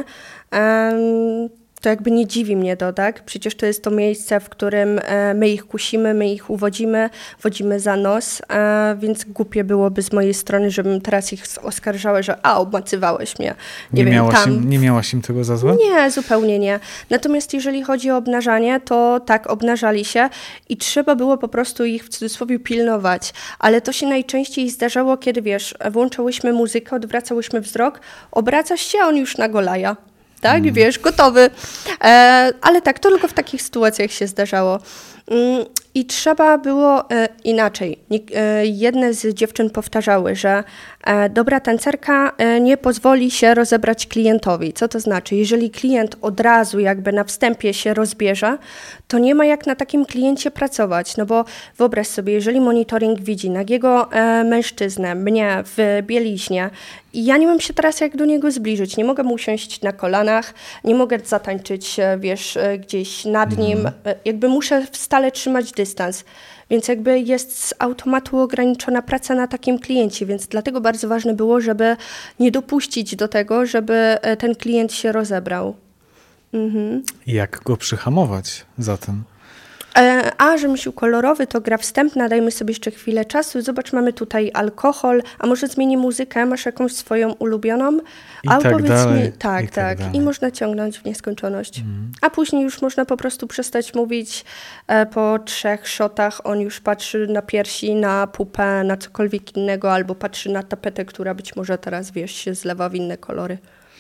to jakby nie dziwi mnie to, tak? Przecież to jest to miejsce, w którym my ich kusimy, my ich uwodzimy, wodzimy za nos, więc głupie byłoby z mojej strony, żebym teraz ich oskarżała, że a, obmacywałeś mnie.
Nie, nie, wiem, miałaś, tam... im, nie miałaś im tego za złe?
Nie, zupełnie nie. Natomiast jeżeli chodzi o obnażanie, to tak, obnażali się i trzeba było po prostu ich w cudzysłowie pilnować. Ale to się najczęściej zdarzało, kiedy wiesz, włączałyśmy muzykę, odwracałyśmy wzrok, obracasz się, a on już nagolaja. Tak, mm. wiesz, gotowy. E, ale tak, to tylko w takich sytuacjach się zdarzało. Mm, I trzeba było e, inaczej. Nie, e, jedne z dziewczyn powtarzały, że e, dobra tancerka e, nie pozwoli się rozebrać klientowi. Co to znaczy? Jeżeli klient od razu jakby na wstępie się rozbierze, to nie ma jak na takim kliencie pracować. No bo wyobraź sobie, jeżeli monitoring widzi nagiego e, mężczyznę, mnie w bieliźnie, i ja nie mam się teraz jak do niego zbliżyć. Nie mogę mu usiąść na kolanach, nie mogę zatańczyć, wiesz, gdzieś nad nim. Mm. Jakby muszę stale trzymać dystans. Więc jakby jest z automatu ograniczona praca na takim kliencie, więc dlatego bardzo ważne było, żeby nie dopuścić do tego, żeby ten klient się rozebrał. Mhm.
Jak go przyhamować zatem?
A, że myśl kolorowy, to gra wstępna, dajmy sobie jeszcze chwilę czasu. Zobacz, mamy tutaj alkohol, a może zmieni muzykę, masz jakąś swoją ulubioną?
I a tak powiedz dalej.
Mi, tak, I tak. tak. I można ciągnąć w nieskończoność. Mm. A później już można po prostu przestać mówić e, po trzech szotach. On już patrzy na piersi, na pupę, na cokolwiek innego, albo patrzy na tapetę, która być może teraz, wiesz, się zlewa w inne kolory.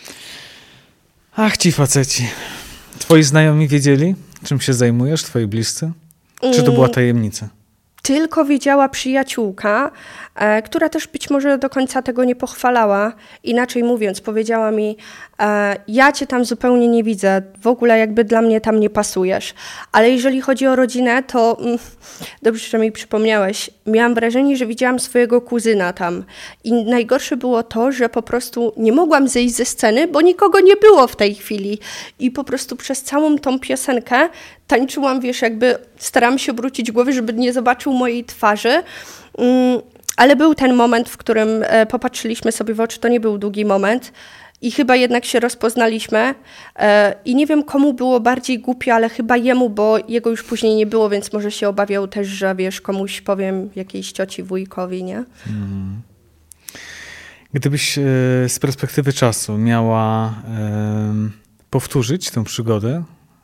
Ach, ci faceci. Twoi znajomi wiedzieli, czym się zajmujesz, twoi bliscy? Czy to była tajemnica?
tylko wiedziała przyjaciółka, e, która też być może do końca tego nie pochwalała. Inaczej mówiąc, powiedziała mi, e, ja cię tam zupełnie nie widzę, w ogóle jakby dla mnie tam nie pasujesz. Ale jeżeli chodzi o rodzinę, to mm, dobrze, że mi przypomniałeś, miałam wrażenie, że widziałam swojego kuzyna tam. I najgorsze było to, że po prostu nie mogłam zejść ze sceny, bo nikogo nie było w tej chwili. I po prostu przez całą tą piosenkę tańczyłam, wiesz, jakby starałam się obrócić głowę, żeby nie zobaczył mojej twarzy. Mm, ale był ten moment, w którym e, popatrzyliśmy sobie w oczy, to nie był długi moment i chyba jednak się rozpoznaliśmy. E, I nie wiem, komu było bardziej głupio, ale chyba jemu, bo jego już później nie było, więc może się obawiał też, że wiesz, komuś powiem, jakiejś cioci, wujkowi, nie?
Hmm. Gdybyś e, z perspektywy czasu miała e, powtórzyć tę przygodę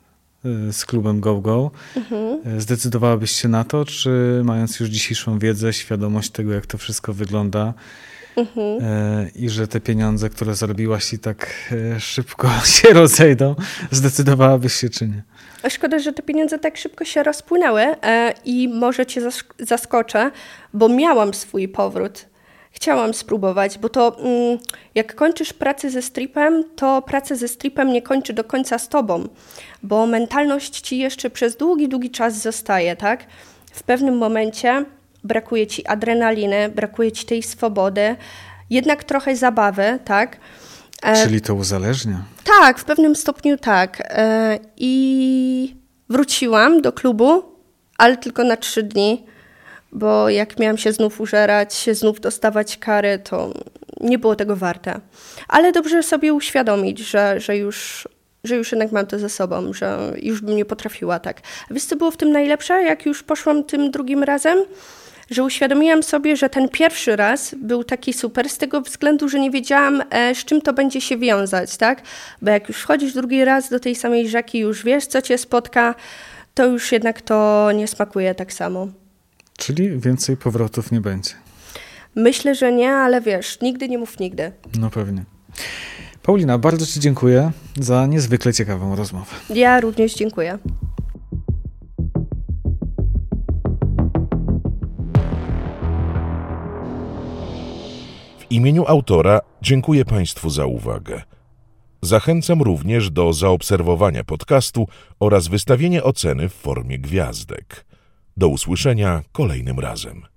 z klubem Go Go, mhm. zdecydowałabyś się na to, czy mając już dzisiejszą wiedzę, świadomość tego, jak to wszystko wygląda mhm. e, i że te pieniądze, które zarobiłaś i tak e, szybko się rozejdą, zdecydowałabyś się, czy nie?
Szkoda, że te pieniądze tak szybko się rozpłynęły e, i może cię zask- zaskoczę, bo miałam swój powrót. Chciałam spróbować, bo to mm, jak kończysz pracę ze stripem, to pracę ze stripem nie kończy do końca z tobą, bo mentalność ci jeszcze przez długi, długi czas zostaje, tak? W pewnym momencie brakuje ci adrenaliny, brakuje ci tej swobody, jednak trochę zabawy, tak?
E, Czyli to uzależnia?
Tak, w pewnym stopniu tak. E, I wróciłam do klubu, ale tylko na trzy dni. Bo jak miałam się znów użerać, znów dostawać kary, to nie było tego warte. Ale dobrze sobie uświadomić, że, że, już, że już jednak mam to ze sobą, że już bym nie potrafiła tak. A wiesz, co było w tym najlepsze, jak już poszłam tym drugim razem? Że uświadomiłam sobie, że ten pierwszy raz był taki super z tego względu, że nie wiedziałam, e, z czym to będzie się wiązać, tak? Bo jak już wchodzisz drugi raz do tej samej rzeki, już wiesz, co cię spotka, to już jednak to nie smakuje tak samo.
Czyli więcej powrotów nie będzie?
Myślę, że nie, ale wiesz, nigdy nie mów nigdy.
No pewnie. Paulina, bardzo ci dziękuję za niezwykle ciekawą rozmowę.
Ja również dziękuję.
W imieniu autora dziękuję Państwu za uwagę. Zachęcam również do zaobserwowania podcastu oraz wystawienia oceny w formie gwiazdek. Do usłyszenia kolejnym razem.